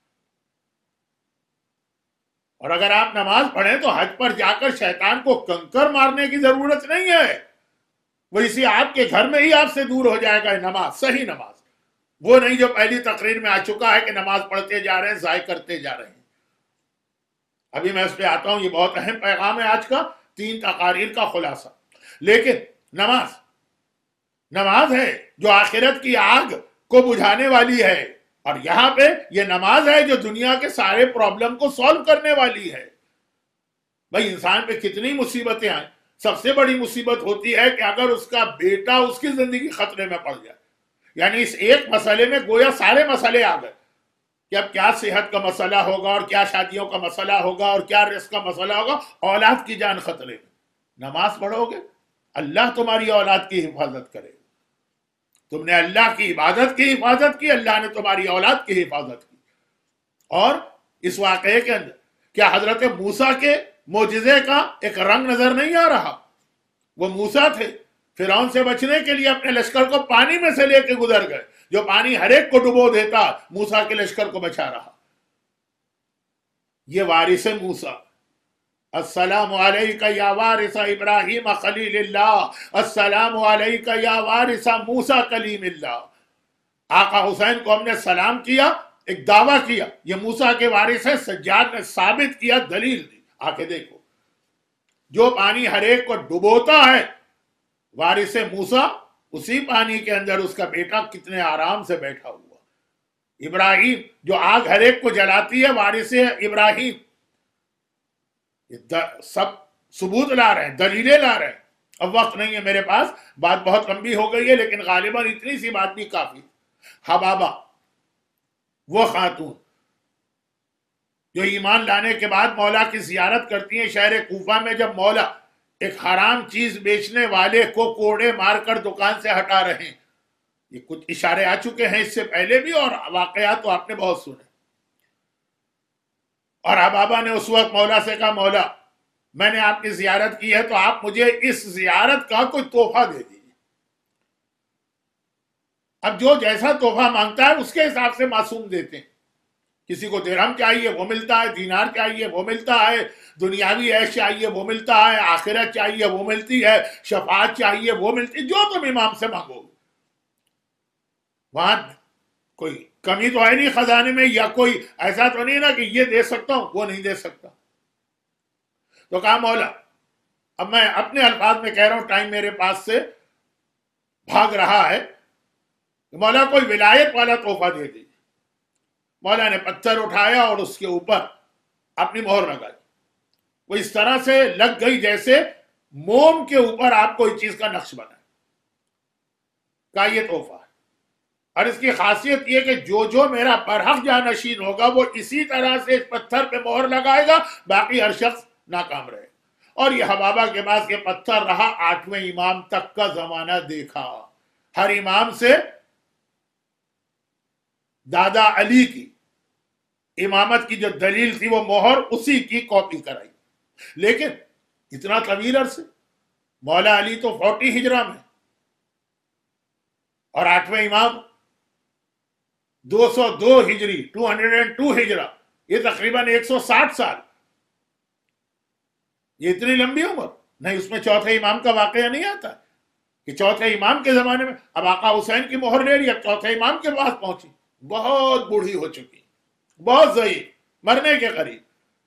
اور اگر آپ نماز پڑھیں تو حج پر جا کر شیطان کو کنکر مارنے کی ضرورت نہیں ہے، وہ اسی آپ کے گھر میں ہی آپ سے دور ہو جائے گا. نماز، صحیح نماز، وہ نہیں جو پہلی تقریر میں آ چکا ہے کہ نماز پڑھتے جا رہے ہیں، ضائع کرتے جا رہے ہیں. ابھی میں اس پہ آتا ہوں، یہ بہت اہم پیغام ہے آج کا، تین تقاریر کا خلاصہ. لیکن نماز نماز ہے جو آخرت کی آگ کو بجھانے والی ہے، اور یہاں پہ یہ نماز ہے جو دنیا کے سارے پرابلم کو سولو کرنے والی ہے. بھائی انسان پہ کتنی مصیبتیں آئیں، سب سے بڑی مصیبت ہوتی ہے کہ اگر اس کا بیٹا اس کی زندگی خطرے میں پڑ جائے. یعنی اس ایک مسئلے میں گویا سارے مسئلے آ گئے کہ اب کیا صحت کا مسئلہ ہوگا، اور کیا شادیوں کا مسئلہ ہوگا، اور کیا رزق کا مسئلہ ہوگا، اولاد کی جان خطرے میں. نماز پڑھو گے اللہ تمہاری اولاد کی حفاظت کرے. تم نے اللہ کی عبادت کی حفاظت کی، اللہ نے تمہاری اولاد کی حفاظت کی. اور اس واقعے کے اندر کیا حضرت موسیٰ کے معجزے کا ایک رنگ نظر نہیں آ رہا؟ وہ موسیٰ تھے، فرعون سے بچنے کے لیے اپنے لشکر کو پانی میں سے لے کے گزر گئے، جو پانی ہر ایک کو ڈبو دیتا، موسیٰ کے لشکر کو بچا رہا. یہ وارث موسیٰ السلام علیکہ یا وارث ابراہیم خلیل اللہ، السلام علیکہ یا وارث موسیٰ کلیم اللہ۔ آقا حسین کو ہم نے سلام کیا، ایک دعویٰ کیا یہ موسیٰ کے وارث ہے، سجاد نے ثابت کیا، دلیل دی۔ آ کے دیکھو جو پانی ہر ایک کو ڈبوتا ہے وارث موسیٰ، اسی پانی کے اندر اس کا بیٹا کتنے آرام سے بیٹھا ہوا۔ ابراہیم جو آگ ہر ایک کو جلاتی ہے وارث ابراہیم، سب ثبوت لا رہے ہیں، دلیلیں لا رہے ہیں۔ اب وقت نہیں ہے میرے پاس، بات بہت لمبی ہو گئی ہے، لیکن غالباً اتنی سی بات بھی کافی۔ حبابہ وہ خاتون جو ایمان لانے کے بعد مولا کی زیارت کرتی ہیں شہر کوفہ میں، جب مولا ایک حرام چیز بیچنے والے کو کوڑے مار کر دکان سے ہٹا رہے ہیں۔ یہ کچھ اشارے آ چکے ہیں اس سے پہلے بھی، اور واقعات تو آپ نے بہت سنے۔ اور حبابہ نے اس وقت مولا سے کہا مولا میں نے آپ کی زیارت کی ہے تو آپ مجھے اس زیارت کا کوئی تحفہ دے دیجیے۔ اب جو جیسا تحفہ مانگتا ہے اس کے حساب سے معصوم دیتے ہیں۔ کسی کو درہم چاہیے وہ ملتا ہے، دینار چاہیے وہ ملتا ہے، دنیاوی عیش چاہیے وہ ملتا ہے، آخرت چاہیے وہ ملتی ہے، شفاعت چاہیے وہ ملتی ہے، جو تم امام سے مانگو۔ وہاں کوئی کمی تو ہے نہیں خزانے میں، یا کوئی ایسا تو نہیں نا کہ یہ دے سکتا ہوں وہ نہیں دے سکتا۔ تو کہا مولا، اب میں اپنے الفاظ میں کہہ رہا ہوں، ٹائم میرے پاس سے بھاگ رہا ہے، مولا کوئی ولایت والا تحفہ دے دیجیے۔ مولا نے پتھر اٹھایا اور اس کے اوپر اپنی مہر لگائی، وہ اس طرح سے لگ گئی جیسے موم کے اوپر آپ کوئی چیز کا نقش بنائے۔ کہا یہ تحفہ ہے، اور اس کی خاصیت یہ کہ جو جو میرا برحق جانشین ہوگا وہ اسی طرح سے اس پتھر پہ مہر لگائے گا، باقی ہر شخص ناکام رہے گا۔ اور یہ حبابہ کے پاس یہ پتھر رہا، آٹھویں امام تک کا زمانہ دیکھا۔ ہر امام سے دادا علی کی امامت کی جو دلیل تھی وہ مہر اسی کی کاپی کرائی، لیکن اتنا طویل عرصے۔ مولا علی تو فورٹی ہجرہ میں، اور آٹھویں امام دو سو دو ہجری، ٹو ہنڈریڈ اینڈ ٹو ہجرہ، یہ تقریباً ایک سو ساٹھ سال۔ یہ اتنی لمبی عمر نہیں، اس میں چوتھے امام کا واقعہ نہیں آتا کہ چوتھے امام کے زمانے میں اب آقا حسین کی مہر لے لی، اب چوتھے امام کے پاس پہنچی، بہت بوڑھی ہو چکی، بہت ضعیف، مرنے کے قریب۔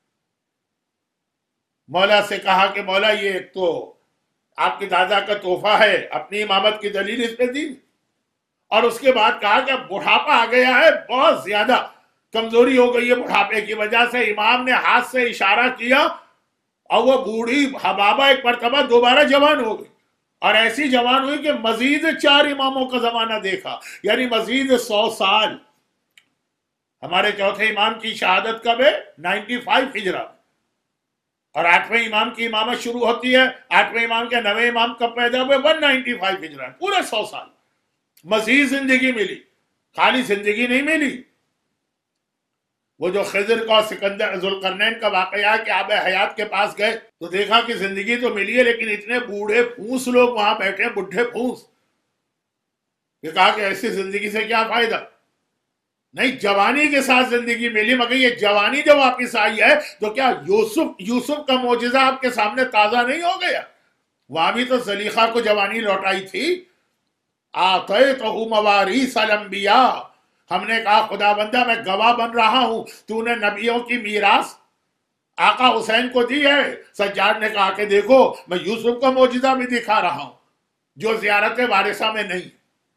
مولا سے کہا کہ مولا یہ ایک تو آپ کی دادا کا تحفہ ہے، اپنی امامت کی دلیل اس پہ دی، اور اس کے بعد کہا کہ بڑھاپا آ گیا ہے، بہت زیادہ کمزوری ہو گئی ہے بڑھاپے کی وجہ سے۔ امام نے ہاتھ سے اشارہ کیا اور وہ بوڑھی حبابہ ایک مرتبہ دوبارہ جوان ہو گئی، اور ایسی جوان ہوئی کہ مزید چار اماموں کا زمانہ دیکھا، یعنی مزید سو سال۔ ہمارے چوتھے امام کی شہادت کب ہے؟ نائنٹی فائیو ہجرہ، اور آٹھویں امام کی امامت شروع ہوتی ہے، آٹھویں امام کے نویں امام کب پیدا ہوئے؟ ون نائنٹی فائیو ہجرہ، پورے سو سال مزید زندگی ملی، خالی زندگی نہیں ملی۔ وہ جو خضر کا اور سکندر ذوالقرنین کا واقعہ ہے کہ آب حیات کے پاس گئے تو دیکھا کہ زندگی تو ملی ہے، لیکن اتنے بوڑھے پھونس لوگ وہاں بیٹھے، بڈھے پھونس۔ یہ کہا کہ ایسی زندگی سے کیا فائدہ؟ نہیں، جوانی کے ساتھ زندگی ملی، مگر یہ جوانی جو واپس آئی ہے تو کیا یوسف یوسف کا معجزہ آپ کے سامنے تازہ نہیں ہو گیا؟ وہاں بھی تو زلیخا کو جوانی لوٹائی تھی۔ آتیتہ مواریث الانبیاء، ہم نے کہا خدا بندہ میں گواہ بن رہا ہوں، تو نے نبیوں کی میراث آقا حسین کو دی ہے۔ سجاد نے کہا کہ دیکھو میں یوسف کا معجزہ بھی دکھا رہا ہوں جو زیارت وارثہ میں نہیں۔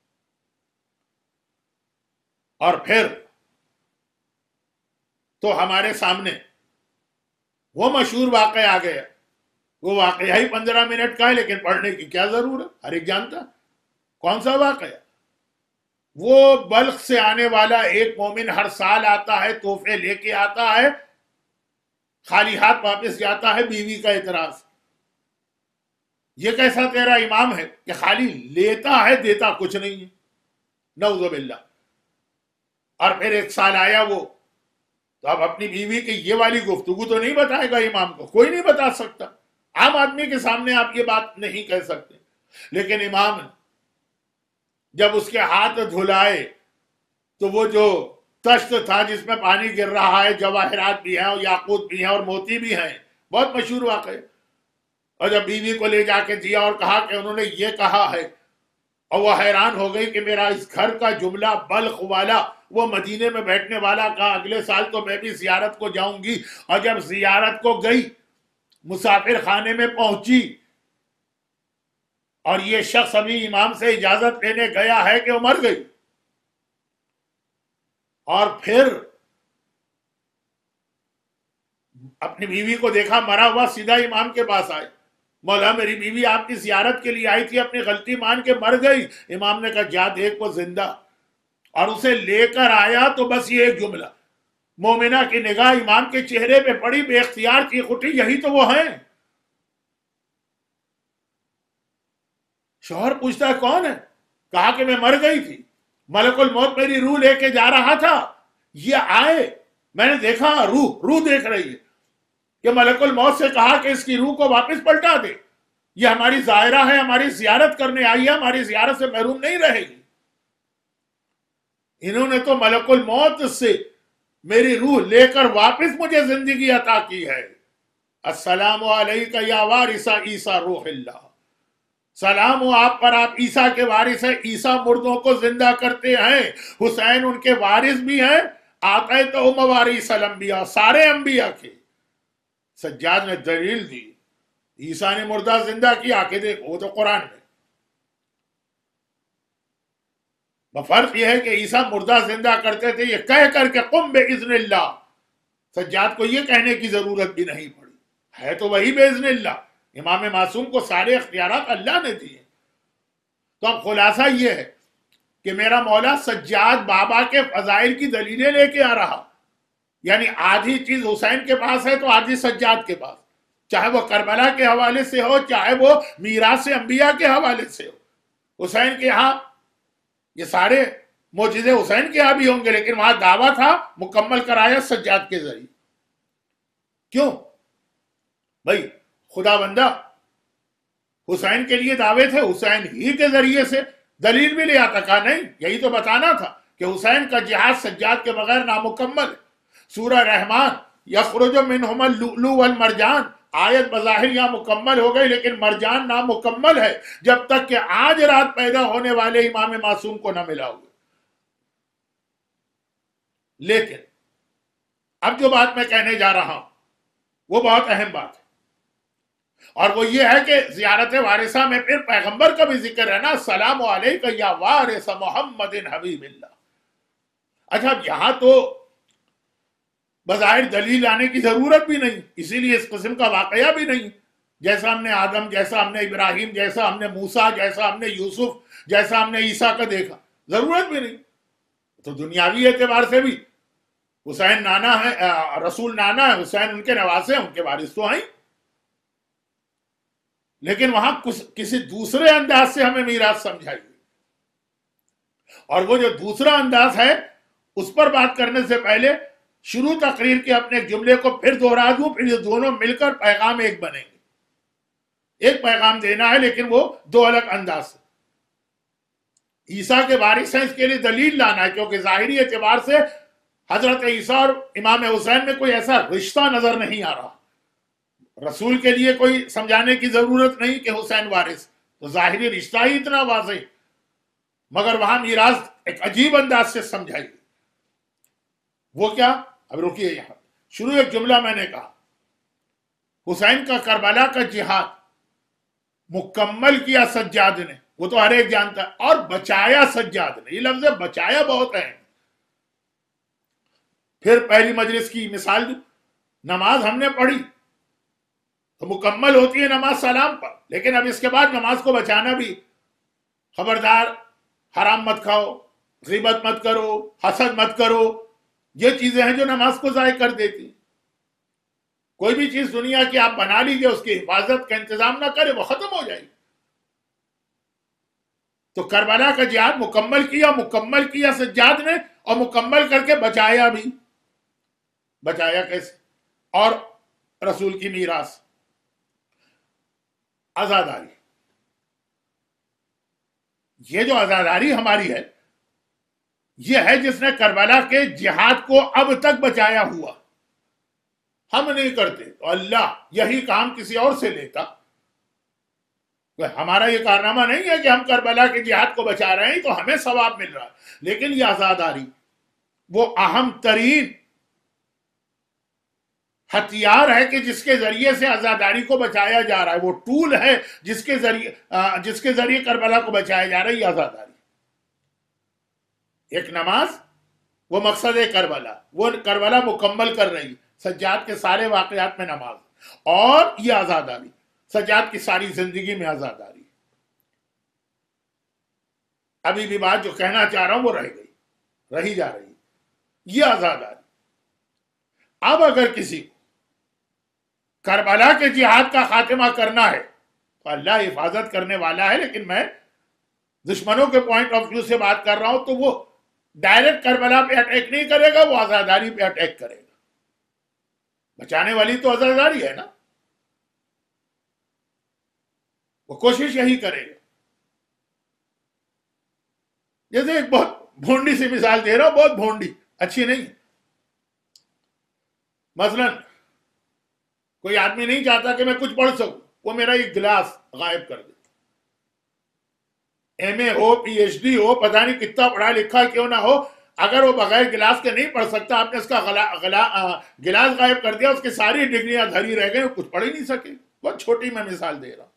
اور پھر تو ہمارے سامنے وہ مشہور واقعہ آ گیا، وہ واقعہ ہی پندرہ منٹ کا ہے لیکن پڑھنے کی کیا ضرورت، ہر ایک جانتا۔ کون سا واقعہ؟ وہ بلخ سے آنے والا ایک مومن ہر سال آتا ہے، تحفے لے کے آتا ہے، خالی ہاتھ واپس جاتا ہے، بیوی کا اعتراض۔ یہ کیسا تیرا امام ہے کہ خالی لیتا ہے دیتا کچھ نہیں ہے؟ نعوذ باللہ۔ اور پھر ایک سال آیا وہ، تو اب اپنی بیوی کی یہ والی گفتگو تو نہیں بتائے گا امام کو، کوئی نہیں بتا سکتا، عام آدمی کے سامنے آپ یہ بات نہیں کہہ سکتے۔ لیکن امام جب اس کے ہاتھ دھلائے تو وہ جو تشت تھا جس میں پانی گر رہا ہے، جواہرات بھی ہیں اور یاقوت بھی ہیں اور موتی بھی ہیں، بہت مشہور واقعہ ہے. اور جب بیوی کو لے جا کے دیا اور کہا کہ انہوں نے یہ کہا ہے، اور وہ حیران ہو گئی کہ میرا اس گھر کا جملہ بلخ والا، وہ مدینے میں بیٹھنے والا، کہا اگلے سال تو میں بھی زیارت کو جاؤں گی. اور جب زیارت کو گئی، مسافر خانے میں پہنچی، اور یہ شخص ابھی امام سے اجازت لینے گیا ہے کہ وہ مر گئی. اور پھر اپنی بیوی کو دیکھا مرا ہوا، سیدھا امام کے پاس آئے. مولا میری بیوی آپ کی زیارت کے لیے آئی تھی، اپنی غلطی مان کے مر گئی. امام نے کہا جا دیکھ وہ زندہ. اور اسے لے کر آیا تو بس یہ ایک جملہ، مومنہ کی نگاہ امام کے چہرے پہ پڑی، بے اختیار چیخ اٹھی، یہی تو وہ ہیں. شوہر پوچھتا ہے کون ہے؟ کہا کہ میں مر گئی تھی، ملک الموت میری روح لے کے جا رہا تھا، یہ آئے، میں نے دیکھا روح روح دیکھ رہی ہے کہ ملک الموت سے کہا کہ اس کی روح کو واپس پلٹا دے، یہ ہماری زائرہ ہے، ہماری زیارت کرنے آئی ہے، ہماری زیارت سے محروم نہیں رہے گی. انہوں نے تو ملک الموت سے میری روح لے کر واپس مجھے زندگی عطا کی ہے. السلام علیکہ یا وارث عیسیٰ روح اللہ، سلام ہو آپ پر، آپ عیسیٰ کے وارث ہیں. عیسیٰ مردوں کو زندہ کرتے ہیں، حسین ان کے وارث بھی ہیں. آقا تو مواریث الانبیاء، سارے انبیاء کے. سجاد نے دلیل دی، عیسیٰ نے مردہ زندہ کیا کہ دیکھو وہ تو قرآن میں. فرق یہ ہے کہ عیسیٰ مردہ زندہ کرتے تھے، یہ کہہ کر کے قم باذن اللہ. سجاد کو یہ کہنے کی ضرورت بھی نہیں پڑی، ہے تو وہی باذن اللہ. امام معصوم کو سارے اختیارات اللہ نے دیے. تو اب خلاصہ یہ ہے کہ میرا مولا سجاد بابا کے فضائل کی دلیلیں لے کے آ رہا. یعنی آدھی چیز حسین کے پاس ہے تو آدھی سجاد کے پاس، چاہے وہ کربلا کے حوالے سے ہو، چاہے وہ میراث انبیاء کے حوالے سے ہو. حسین کے ہاں یہ سارے معجزے حسین کے ہاں بھی ہوں گے، لیکن وہاں دعویٰ تھا مکمل کرایا سجاد کے ذریعے. کیوں بھائی؟ خدا بندہ حسین کے لیے دعوے تھے، حسین ہی کے ذریعے سے دلیل بھی لے آتا. کہا نہیں، یہی تو بتانا تھا کہ حسین کا جہاد سجاد کے بغیر نامکمل ہے. سورہ رحمان یخرج منہما اللؤلؤ والمرجان، آیت بظاہر یہاں مکمل ہو گئی، لیکن مرجان نامکمل ہے جب تک کہ آج رات پیدا ہونے والے امام معصوم کو نہ ملا ہوگا. لیکن اب جو بات میں کہنے جا رہا ہوں وہ بہت اہم بات ہے، اور وہ یہ ہے کہ زیارت وارثہ میں پھر پیغمبر کا بھی ذکر ہے نا، السلام علیکہ یا وارث محمد حبیب اللہ. اچھا اب یہاں تو بظاہر دلیل لانے کی ضرورت بھی نہیں، اسی لیے اس قسم کا واقعہ بھی نہیں. جیسا ہم نے آدم، جیسا ہم نے ابراہیم، جیسا ہم نے موسیٰ، جیسا ہم نے یوسف، جیسا ہم نے عیسیٰ کا دیکھا، ضرورت بھی نہیں. تو دنیاوی اعتبار سے بھی حسین نانا ہے، رسول نانا ہے، حسین ان کے نواسے ہیں، ان کے وارث تو ہیں. لیکن وہاں کسی دوسرے انداز سے ہمیں میراث سمجھائی گئی، اور وہ جو دوسرا انداز ہے اس پر بات کرنے سے پہلے شروع تقریر کے اپنے جملے کو پھر دوہرا دوں، پھر یہ دونوں مل کر پیغام ایک بنیں گے. ایک پیغام دینا ہے لیکن وہ دو الگ انداز سے. عیسیٰ کے وارث ہیں اس کے لیے دلیل لانا ہے، کیونکہ ظاہری اعتبار سے حضرت عیسیٰ اور امام حسین میں کوئی ایسا رشتہ نظر نہیں آ رہا. رسول کے لیے کوئی سمجھانے کی ضرورت نہیں کہ حسین وارث، تو ظاہری رشتہ ہی اتنا واضح، مگر وہاں میراث ایک عجیب انداز سے سمجھائی. وہ کیا؟ اب رکیے یہاں. شروع ایک جملہ میں نے کہا، حسین کا کربلا کا جہاد مکمل کیا سجاد نے، وہ تو ہر ایک جانتا ہے، اور بچایا سجاد نے. یہ لفظ بچایا بہت اہم. پھر پہلی مجلس کی مثال دوں، نماز ہم نے پڑھی تو مکمل ہوتی ہے نماز سلام پر، لیکن اب اس کے بعد نماز کو بچانا بھی. خبردار حرام مت کھاؤ، غیبت مت کرو، حسد مت کرو، یہ چیزیں ہیں جو نماز کو ضائع کر دیتی. کوئی بھی چیز دنیا کی آپ بنا لیجئے، اس کی حفاظت کا انتظام نہ کرے، وہ ختم ہو جائے گی. تو کربلا کا جہاد مکمل کیا مکمل کیا سجاد نے، اور مکمل کر کے بچایا بھی. بچایا کیسے؟ اور رسول کی میراث آزاداری. یہ جو آزاداری ہماری ہے، یہ ہے جس نے کربلا کے جہاد کو اب تک بچایا ہوا. ہم نہیں کرتے تو اللہ یہی کام کسی اور سے لیتا. ہمارا یہ کارنامہ نہیں ہے کہ ہم کربلا کے جہاد کو بچا رہے ہیں تو ہمیں ثواب مل رہا ہے. لیکن یہ عزاداری وہ اہم ترین ہتھیار ہے کہ جس کے ذریعے سے عزاداری کو بچایا جا رہا ہے. وہ ٹول ہے جس کے ذریعے جس کے ذریعے کربلا کو بچایا جا رہا ہے. یہ عزاداری ایک نماز وہ مقصد ہے کربلا, وہ کربلا مکمل کر رہی. سجاد کے سارے واقعات میں نماز, اور یہ عزاداری سجاد کی ساری زندگی میں عزاداری. ابھی بھی بات جو کہنا چاہ رہا ہوں وہ رہ گئی, رہی جا رہی. یہ عزاداری. اب اگر کسی کو کربلا کے جہاد کا خاتمہ کرنا ہے تو اللہ حفاظت کرنے والا ہے, لیکن میں دشمنوں کے پوائنٹ آف ویو سے بات کر رہا ہوں. تو وہ ڈائریکٹ کربلا پہ اٹیک نہیں کرے گا, وہ عزاداری پہ اٹیک کرے گا. بچانے والی تو عزاداری ہے نا, وہ کوشش یہی کرے گا. جیسے ایک بہت بھونڈی سی مثال دے رہا ہوں, بہت بھونڈی, اچھی نہیں. مثلا کوئی آدمی نہیں چاہتا کہ میں کچھ پڑھ سکوں, وہ میرا ایک گلاس غائب کر دے. ایم اے ہو, پی ایچ ڈی ہو, پتہ نہیں کتنا پڑھا لکھا کیوں نہ ہو, اگر وہ بغیر گلاس کے نہیں پڑھ سکتا, آپ نے اس کا غلا, غلا, گلاس غائب کر دیا, اس کی ساری ڈگریاں دھری رہ گئی, وہ کچھ پڑھ ہی نہیں سکے. بہت چھوٹی میں مثال دے رہا ہوں.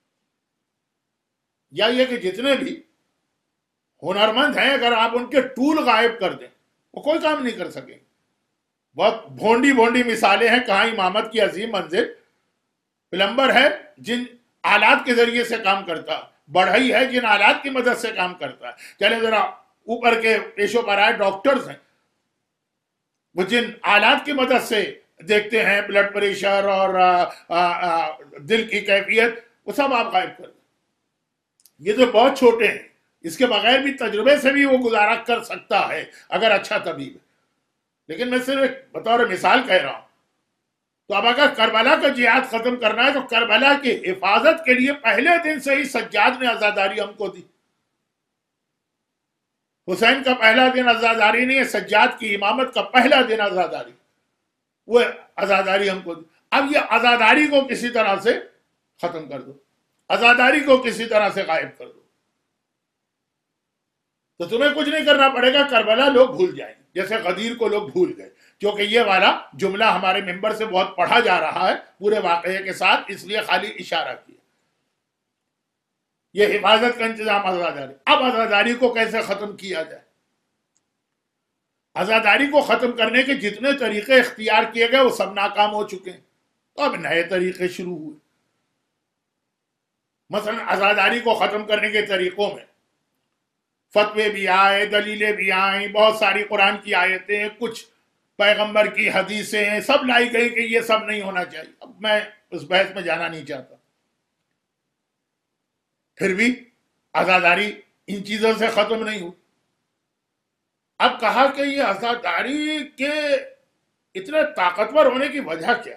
یا یہ کہ جتنے بھی ہنرمند ہیں, اگر آپ ان کے ٹول غائب کر دیں, وہ کوئی کام نہیں کر سکیں. بہت بھونڈی بھونڈی مثالیں ہیں. کہاں امامت کی عظیم منزل, پلمبر ہے جن آلات کے ذریعے سے کام کرتا, بڑھئی ہے جن آلات کی مدد سے کام کرتا ہے. چلے ذرا اوپر کے پیشوں پر آئے, ڈاکٹرز ہیں وہ جن آلات کی مدد سے دیکھتے ہیں بلڈ پریشر اور آ, آ, آ, دل کی کیفیت, وہ سب آپ غائب کر دیں. یہ تو بہت چھوٹے ہیں, اس کے بغیر بھی تجربے سے بھی وہ گزارا کر سکتا ہے اگر اچھا طبیب ہے. لیکن میں صرف بطور مثال کہہ رہا ہوں. تو اب اگر کربلا کا جہاد ختم کرنا ہے تو کربلا کی حفاظت کے لیے پہلے دن سے ہی سجاد نے عزاداری ہم کو دی. حسین کا پہلا دن عزاداری نہیں ہے, سجاد کی امامت کا پہلا دن عزاداری, وہ عزاداری ہم کو دی. اب یہ عزاداری کو کسی طرح سے ختم کر دو, عزاداری کو کسی طرح سے غائب کر دو, تو تمہیں کچھ نہیں کرنا پڑے گا. کربلا لوگ بھول جائیں جیسے غدیر کو لوگ بھول گئے, کیونکہ یہ والا جملہ ہمارے ممبر سے بہت پڑھا جا رہا ہے پورے واقعے کے ساتھ, اس لیے خالی اشارہ کیا. یہ حفاظت کا انتظام عزاداری. اب عزاداری کو کیسے ختم کیا جائے؟ عزاداری کو ختم کرنے کے جتنے طریقے اختیار کیے گئے وہ سب ناکام ہو چکے ہیں, تو اب نئے طریقے شروع ہوئے. مثلا عزاداری کو ختم کرنے کے طریقوں میں فتوے بھی آئے, دلیلیں بھی آئیں, بہت ساری قرآن کی آیتیں, کچھ پیغمبر کی حدیثیں سب لائی گئی کہ یہ سب نہیں ہونا چاہیے. اب میں اس بحث میں جانا نہیں چاہتا. پھر بھی عزاداری ان چیزوں سے ختم نہیں ہوئی. اب کہا کہ یہ عزاداری کے اتنے طاقتور ہونے کی وجہ کیا؟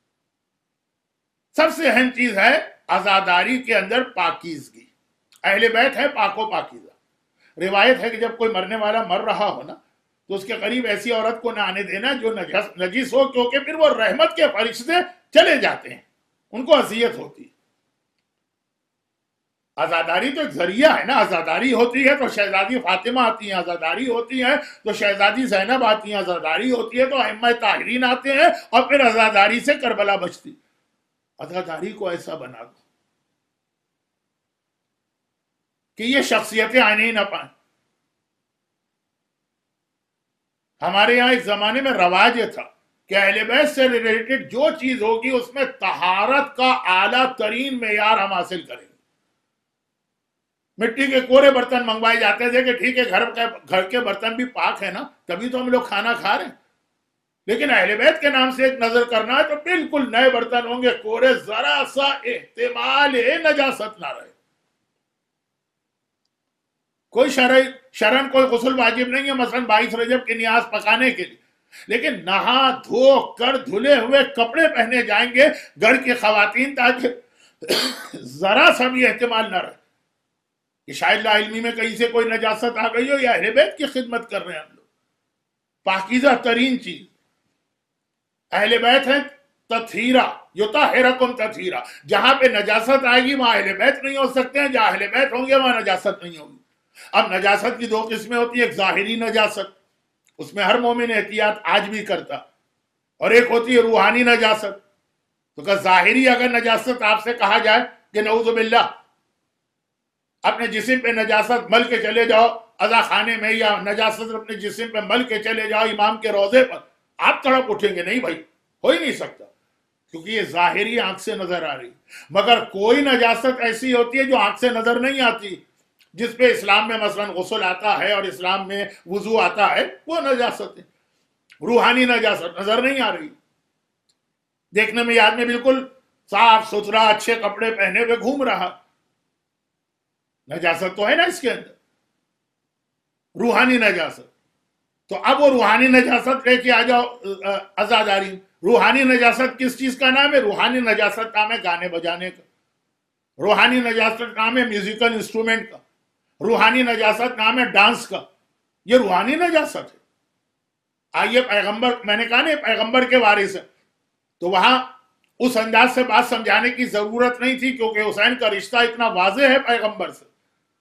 سب سے اہم چیز ہے عزاداری کے اندر پاکیزگی. اہل بیت ہے پاک و پاکیزہ. روایت ہے کہ جب کوئی مرنے والا مر رہا ہو نا, تو اس کے قریب ایسی عورت کو نہ آنے دینا جو نجس ہو, کیونکہ پھر وہ رحمت کے فرشتے چلے جاتے ہیں, ان کو اذیت ہوتی. عزاداری تو ایک ذریعہ ہے نا. عزاداری ہوتی ہے تو شہزادی فاطمہ آتی ہیں, عزاداری ہوتی ہے تو شہزادی زینب آتی ہیں, عزاداری ہوتی ہے تو ائمہ طاہرین آتے ہیں, اور پھر عزاداری سے کربلا بچتی. عزاداری کو ایسا بنا دو کہ یہ شخصیتیں آنے ہی نہ پائیں. ہمارے یہاں اس زمانے میں رواج یہ تھا کہ اہل بیت سے ریلیٹڈ جو چیز ہوگی اس میں طہارت کا اعلیٰ ترین معیار ہم حاصل کریں گے. مٹی کے کوڑے برتن منگوائے جاتے تھے کہ ٹھیک ہے گھر کے گھر کے برتن بھی پاک ہے نا, تبھی تو ہم لوگ کھانا کھا رہے ہیں. لیکن اہل بیت کے نام سے ایک نظر کرنا ہے تو بالکل نئے برتن ہوں گے, کوڑے, ذرا سا احتمال ہے نجاست نہ رہے. کوئی شرع شرن کوئی غسل واجب نہیں ہے مثلا بائیس رجب کی نیاز پکانے کے لیے, لیکن نہا دھو کر دھلے ہوئے کپڑے پہنے جائیں گے گھر کی خواتین, تاکہ ذرا سا بھی احتمال نہ رہے کہ شاید لا علمی میں کہیں سے کوئی نجاست آ گئی ہو, یا اہل بیت کی خدمت کر رہے ہیں ہم لوگ. پاکیزہ ترین چیز. اہل بیت ہیں تطہیرہ، یطہرکم تطہیرہ، جہاں پہ نجاست آئے گی وہاں اہل بیت نہیں ہو سکتے ہیں، جہاں اہل بیت ہوں گے وہاں نجاست نہیں ہوگی۔ اب نجاست کی دو قسمیں ہوتی ہیں، ایک ظاہری نجاست، اس میں ہر مومن احتیاط آج بھی کرتا، اور ایک ہوتی ہے روحانی نجاست۔ تو کہ ظاہری اگر نجاست آپ سے کہا جائے کہ نعوذ باللہ اپنے جسم پہ نجاست مل کے چلے جاؤ عزا خانے میں، یا نجاست اپنے جسم پہ مل کے چلے جاؤ امام کے روضے پر، آپ تڑپ اٹھیں گے، نہیں بھائی، ہو ہی نہیں سکتا، کیونکہ یہ ظاہری آنکھ سے نظر آ رہی۔ مگر کوئی نجاست ایسی ہوتی ہے جو آنکھ سے نظر نہیں آتی، جس پہ اسلام میں مثلا غسل آتا ہے اور اسلام میں وضو آتا ہے، وہ نجاست ہے۔ روحانی نجاست نظر نہیں آ رہی، دیکھنے میں یہ آدمی بالکل صاف ستھرا اچھے کپڑے پہنے ہوئے گھوم رہا، نجاست تو ہے نا اس کے اندر، روحانی نجاست۔ تو اب وہ روحانی نجاست لے کے آ جاؤ عزاداری۔ روحانی نجاست کس چیز کا نام ہے؟ روحانی نجاست نام ہے گانے بجانے کا، روحانی نجاست نام ہے میوزیکل انسٹرومنٹ کا، روحانی نجاست نام ہے ڈانس کا، یہ روحانی نجاست ہے۔ آئیے پیغمبر، میں نے کہا نا پیغمبر کے وارث ہے، تو وہاں اس انداز سے بات سمجھانے کی ضرورت نہیں تھی، کیونکہ حسین کا رشتہ اتنا واضح ہے پیغمبر سے،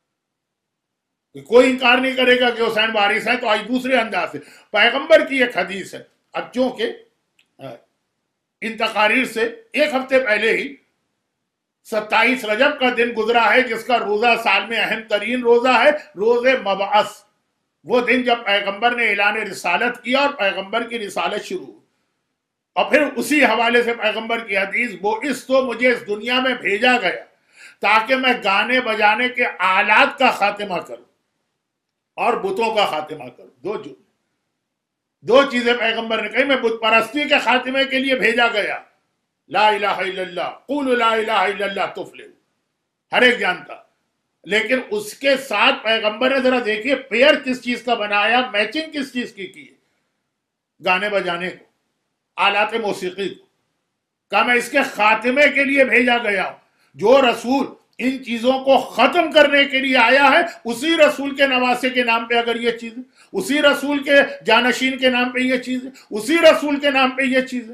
کوئی انکار نہیں کرے گا کہ حسین وارث ہے۔ تو آج دوسرے انداز سے پیغمبر کی ایک حدیث ہے، اب چونکہ ان تقاریر سے ایک ہفتے پہلے ہی ستائیس رجب کا دن گزرا ہے، جس کا روزہ سال میں اہم ترین روزہ ہے، روز مبعث، وہ دن جب پیغمبر نے اعلان رسالت کیا اور پیغمبر کی رسالت شروع ہوئی۔ اور پھر اسی حوالے سے پیغمبر کی حدیث، وہ اس تو مجھے اس دنیا میں بھیجا گیا تاکہ میں گانے بجانے کے آلات کا خاتمہ کروں اور بتوں کا خاتمہ کروں۔ دو جو دو چیزیں پیغمبر نے کہی، میں بت پرستی کے خاتمے کے لیے بھیجا گیا، لا الہ الا اللہ، قولوا لا الہ الا اللہ تفلحوا، ہر ایک جانتا، لیکن اس کے ساتھ پیغمبر نے ذرا دیکھیے پیئر کس چیز کا بنایا، میچنگ کس چیز کی کی، گانے بجانے کو، آلات موسیقی کو، کہا میں اس کے خاتمے کے لیے بھیجا گیا ہوں۔ جو رسول ان چیزوں کو ختم کرنے کے لیے آیا ہے، اسی رسول کے نواسے کے نام پہ اگر یہ چیز ہے، اسی رسول کے جانشین کے نام پہ یہ چیز ہے، اسی رسول کے نام پہ یہ چیز ہے،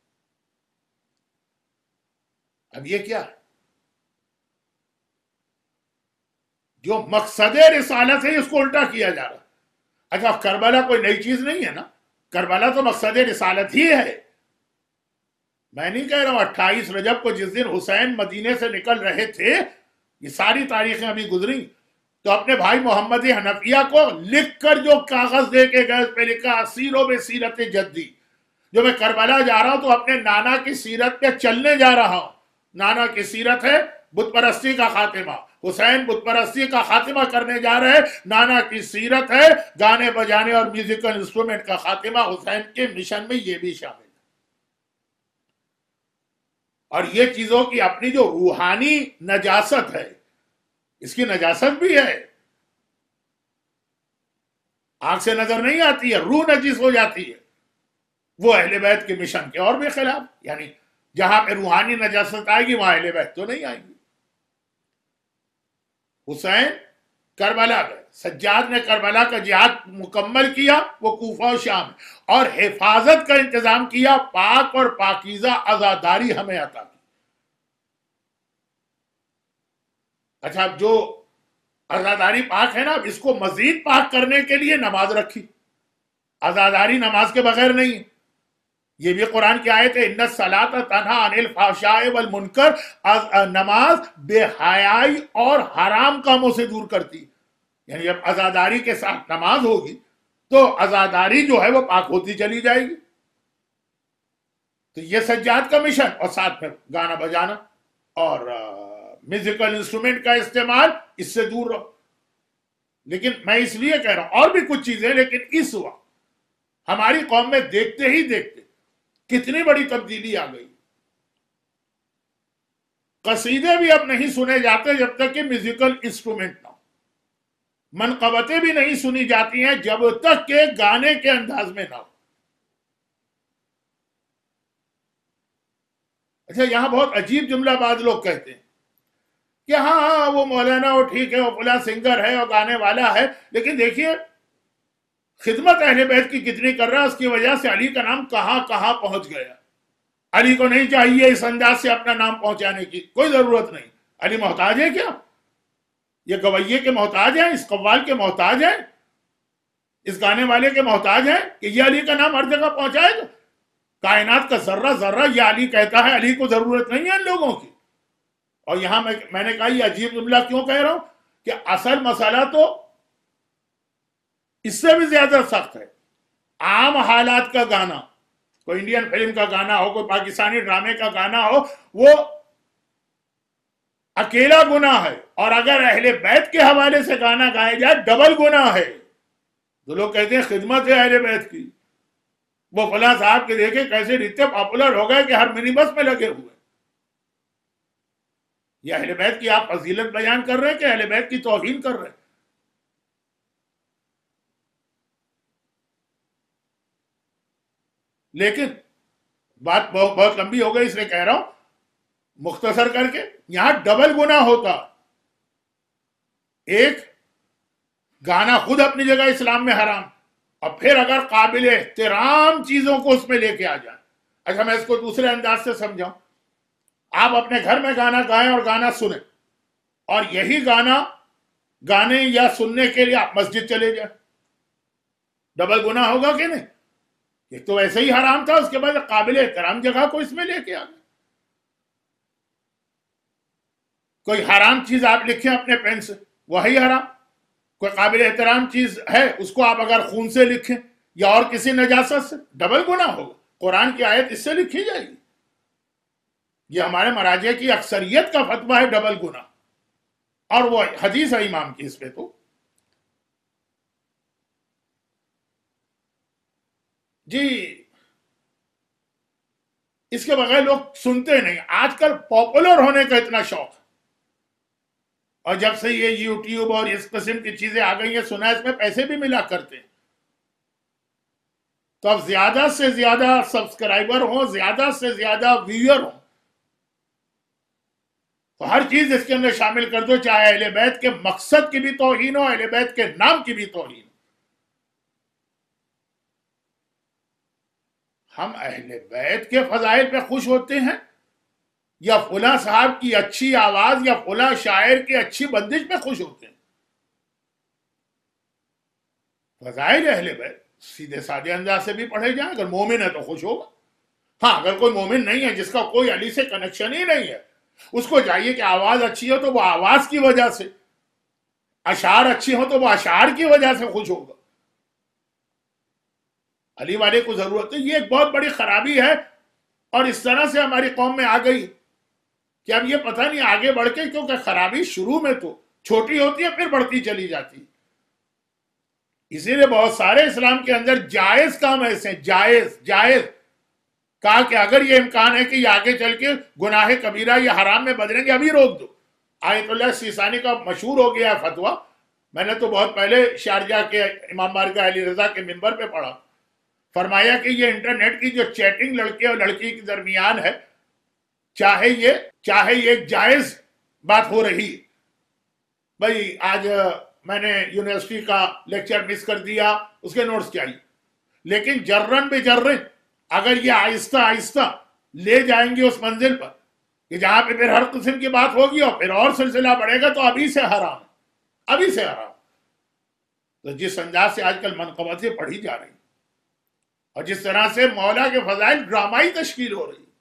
اب یہ کیا ہے؟ جو مقصد رسالت ہے اس کو الٹا کیا جا رہا ہے۔ اچھا کربلا کوئی نئی چیز نہیں ہے نا، کربلا تو مقصد رسالت ہی ہے۔ میں نہیں کہہ رہا ہوں اٹھائیس رجب کو جس دن حسین مدینے سے نکل رہے تھے، یہ ساری تاریخیں ابھی گزری، تو اپنے بھائی محمد حنفیہ کو لکھ کر جو کاغذ دے کے گئے، اس پہ لکھا اسیرو بے سیرت جدی، جو میں کربلا جا رہا ہوں تو اپنے نانا کی سیرت پہ چلنے جا رہا ہوں۔ نانا کی سیرت ہے بت پرستی کا خاتمہ، حسین بت پرستی کا خاتمہ کرنے جا رہے، نانا کی سیرت ہے گانے بجانے اور میوزیکل انسٹرومنٹ کا خاتمہ، حسین کے مشن میں یہ بھی شامل ہے۔ اور یہ چیزوں کی اپنی جو روحانی نجاست ہے، اس کی نجاست بھی ہے، آنکھ سے نظر نہیں آتی ہے، روح نجس ہو جاتی ہے، وہ اہل بیت کے مشن کے اور بھی خلاف، یعنی جہاں پہ روحانی نجاست آئے گی وہاں اہل بیت تو نہیں آئیں گی۔ حسین کربلا گئے، سجاد نے کربلا کا جہاد مکمل کیا، وہ کوفہ و شام، اور حفاظت کا انتظام کیا، پاک اور پاکیزہ عزاداری ہمیں عطا کی۔ اچھا اب جو عزاداری پاک ہے نا، اب اس کو مزید پاک کرنے کے لیے نماز رکھی، عزاداری نماز کے بغیر نہیں، یہ بھی قرآن کی آیت ہے، ان الصلاۃ تنہی عن الفحشاء والمنکر، نماز بے حیائی اور حرام کاموں سے دور کرتی، یعنی جب عزاداری کے ساتھ نماز ہوگی تو عزاداری جو ہے وہ پاک ہوتی چلی جائے گی۔ تو یہ سجاد کا مشن، اور ساتھ میں گانا بجانا اور میوزیکل انسٹرومنٹ کا استعمال، اس سے دور رہو۔ لیکن میں اس لیے کہہ رہا ہوں اور بھی کچھ چیزیں، لیکن اس وقت ہماری قوم میں دیکھتے ہی دیکھتے کتنی بڑی تبدیلی آ گئی، قصیدے بھی اب نہیں سنے جاتے جب تک کہ میوزیکل انسٹرومنٹ نہ ہو، منقبتیں بھی نہیں سنی جاتی ہیں جب تک کہ گانے کے انداز میں نہ ہو۔ اچھا یہاں بہت عجیب جملہ بعض لوگ کہتے ہیں کہ ہاں ہاں وہ مولانا وہ ٹھیک ہے، وہ فلاں سنگر ہے، وہ گانے والا ہے، لیکن دیکھیے خدمت اہل بیت کی کتنی کر رہا ہے، اس کی وجہ سے علی کا نام کہاں کہاں پہنچ گیا. علی کو نہیں چاہیے اس انداز سے اپنا نام پہنچانے کی، کوئی ضرورت نہیں. علی محتاج ہے کیا؟ یہ گویے کے محتاج ہیں، اس قوال کے محتاج ہیں، اس گانے والے کے محتاج ہیں کہ یہ علی کا نام ہر جگہ پہنچائے گا؟ کائنات کا ذرہ ذرہ یہ علی کہتا ہے، علی کو ضرورت نہیں ہے ان لوگوں کی. اور یہاں میں میں نے کہا یہ عجیب جملہ کیوں کہہ رہا ہوں کہ اصل مسئلہ تو اس سے بھی زیادہ سخت ہے. عام حالات کا گانا، کوئی انڈین فلم کا گانا ہو، کوئی پاکستانی ڈرامے کا گانا ہو، وہ اکیلا گناہ ہے، اور اگر اہل بیت کے حوالے سے گانا گایا جائے ڈبل گناہ ہے. تو لوگ کہتے ہیں خدمت ہے اہل بیت کی. وہ فلاں صاحب کے دیکھیں کیسے اتنے پاپولر ہو گئے کہ ہر منی بس میں لگے ہوئے. یہ اہل بیت کی آپ فضیلت بیان کر رہے ہیں کہ اہل بیت کی توہین کر رہے ہیں؟ لیکن بات بہت بہت لمبی ہو گئی، اس لیے کہہ رہا ہوں مختصر کر کے، یہاں ڈبل گناہ ہوتا. ایک، گانا خود اپنی جگہ اسلام میں حرام، اور پھر اگر قابل احترام چیزوں کو اس میں لے کے آ جائیں. اچھا میں اس کو دوسرے انداز سے سمجھاؤں. آپ اپنے گھر میں گانا گائیں اور گانا سنیں، اور یہی گانا گانے یا سننے کے لیے آپ مسجد چلے جائیں، ڈبل گناہ ہوگا کہ نہیں؟ ایک تو ایسے ہی حرام تھا، اس کے بعد قابل احترام جگہ کو اس میں لے کے آ گئے. کوئی حرام چیز آپ لکھیں اپنے پین سے، وہی حرام. کوئی قابل احترام چیز ہے، اس کو آپ اگر خون سے لکھیں یا اور کسی نجاست سے، ڈبل گناہ ہوگا. قرآن کی آیت اس سے لکھی جائے گی. یہ ہمارے مراجع کی اکثریت کا فتویٰ ہے ڈبل گناہ، اور وہ حدیث ہے امام کی اس پہ. تو جی اس کے بغیر لوگ سنتے نہیں. آج کل پاپولر ہونے کا اتنا شوق ہے، اور جب سے یہ یوٹیوب اور اس قسم کی چیزیں آ گئی ہیں، سنا اس میں پیسے بھی ملا کرتے ہیں. تو اب زیادہ سے زیادہ سبسکرائبر ہوں، زیادہ سے زیادہ ویور ہوں، تو ہر چیز اس کے اندر شامل کر دو، چاہے اہل بیت کے مقصد کی بھی توہین ہو، اہل بیت کے نام کی بھی توہین. ہم اہل بیت کے فضائل پہ خوش ہوتے ہیں، یا فلاں صاحب کی اچھی آواز یا فلاں شاعر کی اچھی بندش پہ خوش ہوتے ہیں؟ فضائل اہل بیت سیدھے سادے انداز سے بھی پڑھے جائیں. اگر مومن ہے تو خوش ہوگا. ہاں اگر کوئی مومن نہیں ہے، جس کا کوئی علی سے کنیکشن ہی نہیں ہے، اس کو چاہیے کہ آواز اچھی ہو تو وہ آواز کی وجہ سے، اشعار اچھی ہو تو وہ اشعار کی وجہ سے خوش ہوگا. علی والے کو ضرورت ہے. یہ ایک بہت بڑی خرابی ہے، اور اس طرح سے ہماری قوم میں آ گئی کہ اب یہ پتہ نہیں آگے بڑھ کے، کیونکہ خرابی شروع میں تو چھوٹی ہوتی ہے پھر بڑھتی چلی جاتی. اسی لیے بہت سارے اسلام کے اندر جائز کام ایسے ہیں، جائز جائز کہا کہ اگر یہ امکان ہے کہ یہ آگے چل کے گناہ کبیرہ یا حرام میں بدلیں گے، ابھی روک دو. آیت اللہ سیستانی کا مشہور ہو گیا ہے فتویٰ. میں نے تو بہت پہلے شارجہ کے امام بارگاہ علی رضا کے منبر پہ پڑھا. فرمایا کہ یہ انٹرنیٹ کی جو چیٹنگ لڑکے اور لڑکی کے درمیان ہے، چاہے یہ چاہے یہ ایک جائز بات ہو رہی. بھائی آج میں نے یونیورسٹی کا لیکچر مس کر دیا، اس کے نوٹس چاہیے، لیکن جرن بے جرن اگر یہ آہستہ آہستہ لے جائیں گے اس منزل پر کہ جہاں پہ پھر ہر قسم کی بات ہوگی اور پھر اور سلسلہ بڑھے گا، تو ابھی سے حرام، ابھی سے حرام. تو جس انداز سے آج کل منقبتیں پڑھی جا رہی، اور جس طرح سے مولا کے فضائل ڈرامائی تشکیل ہو رہی،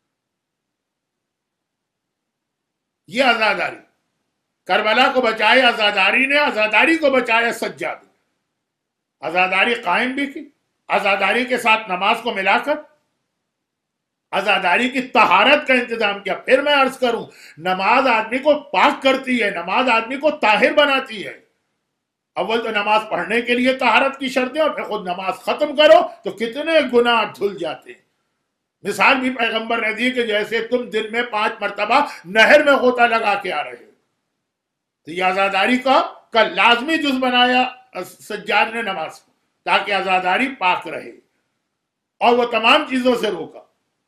یہ عزاداری. کربلا کو بچائے عزاداری نے، عزاداری کو بچایا سجاد. عزاداری قائم بھی کی، عزاداری کے ساتھ نماز کو ملا کر عزاداری کی طہارت کا انتظام کیا. پھر میں عرض کروں، نماز آدمی کو پاک کرتی ہے، نماز آدمی کو طاہر بناتی ہے. اول تو نماز پڑھنے کے لیے طہارت کی شرطیں، اور پھر خود نماز ختم کرو تو کتنے گناہ دھل جاتے ہیں. مثال بھی پیغمبر نے دی کہ جیسے تم دن میں پانچ مرتبہ نہر میں غوطہ لگا کے آ رہے ہو. تو یہ عزاداری کا کا لازمی جز بنایا سجاد نے نماز کو، تاکہ عزاداری پاک رہے، اور وہ تمام چیزوں سے روکا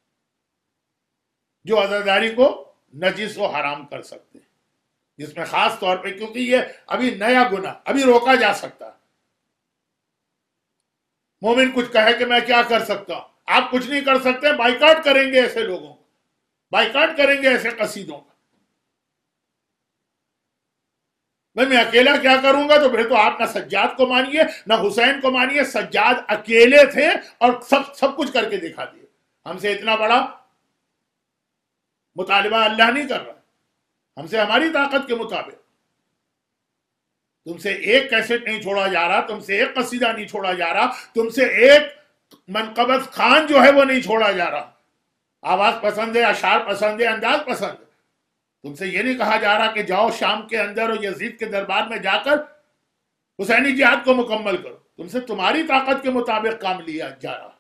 جو عزاداری کو نجس و حرام کر سکتے ہیں، جس میں خاص طور پہ، کیونکہ یہ ابھی نیا گناہ ابھی روکا جا سکتا ہے. مومن کچھ کہے کہ میں کیا کر سکتا ہوں، آپ کچھ نہیں کر سکتے، بائیکاٹ کریں گے ایسے لوگوں کا، بائیکاٹ کریں گے ایسے قصیدوں کا۔ میں اکیلا کیا کروں گا؟ تو پھر تو آپ نہ سجاد کو مانیے نہ حسین کو مانیے، سجاد اکیلے تھے اور سب سب کچھ کر کے دکھا دیے۔ ہم سے اتنا بڑا مطالبہ اللہ نہیں کر رہا، ہم سے ہماری طاقت کے مطابق۔ تم سے ایک کیسٹ نہیں چھوڑا جا رہا، تم سے ایک قصیدہ نہیں چھوڑا جا رہا، تم سے ایک منقبض خان جو ہے وہ نہیں چھوڑا جا رہا۔ آواز پسند ہے، اشعار پسند ہے، انداز پسند ہے۔ تم سے یہ نہیں کہا جا رہا کہ جاؤ شام کے اندر اور یزید کے دربار میں جا کر حسینی جہاد کو مکمل کرو۔ تم سے تمہاری طاقت کے مطابق کام لیا جا رہا۔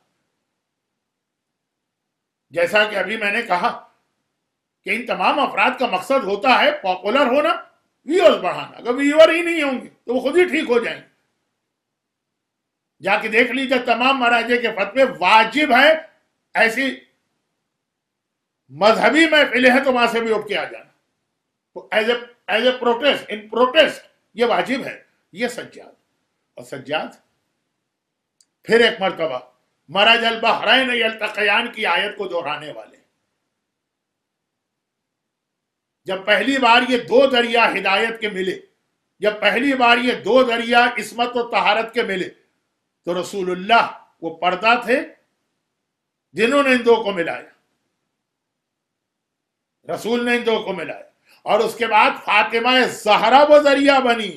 جیسا کہ ابھی میں نے کہا کہ ان تمام افراد کا مقصد ہوتا ہے پاپولر ہونا، ویورز بڑھانا۔ اگر ویور ہی نہیں ہوں گے تو وہ خود ہی ٹھیک ہو جائیں گے۔ جا کے دیکھ لیجیے تمام مراجع کے فتوے، واجب ہے ایسی مذہبی محفلیں ہیں تو وہاں سے بھی اٹھ کے آ جانا، as a as a protest, in protest یہ واجب ہے۔ یہ سجاد اور سجاد پھر ایک مرتبہ مرج البحرین یلتقیان کی آیت کو دہرانے والے۔ جب پہلی بار یہ دو دریا ہدایت کے ملے، جب پہلی بار یہ دو دریا عصمت و طہارت کے ملے، تو رسول اللہ وہ پردہ تھے جنہوں نے ان دو کو ملایا، رسول نے ان دو کو ملایا۔ اور اس کے بعد فاطمہ زہرا وہ ذریعہ بنی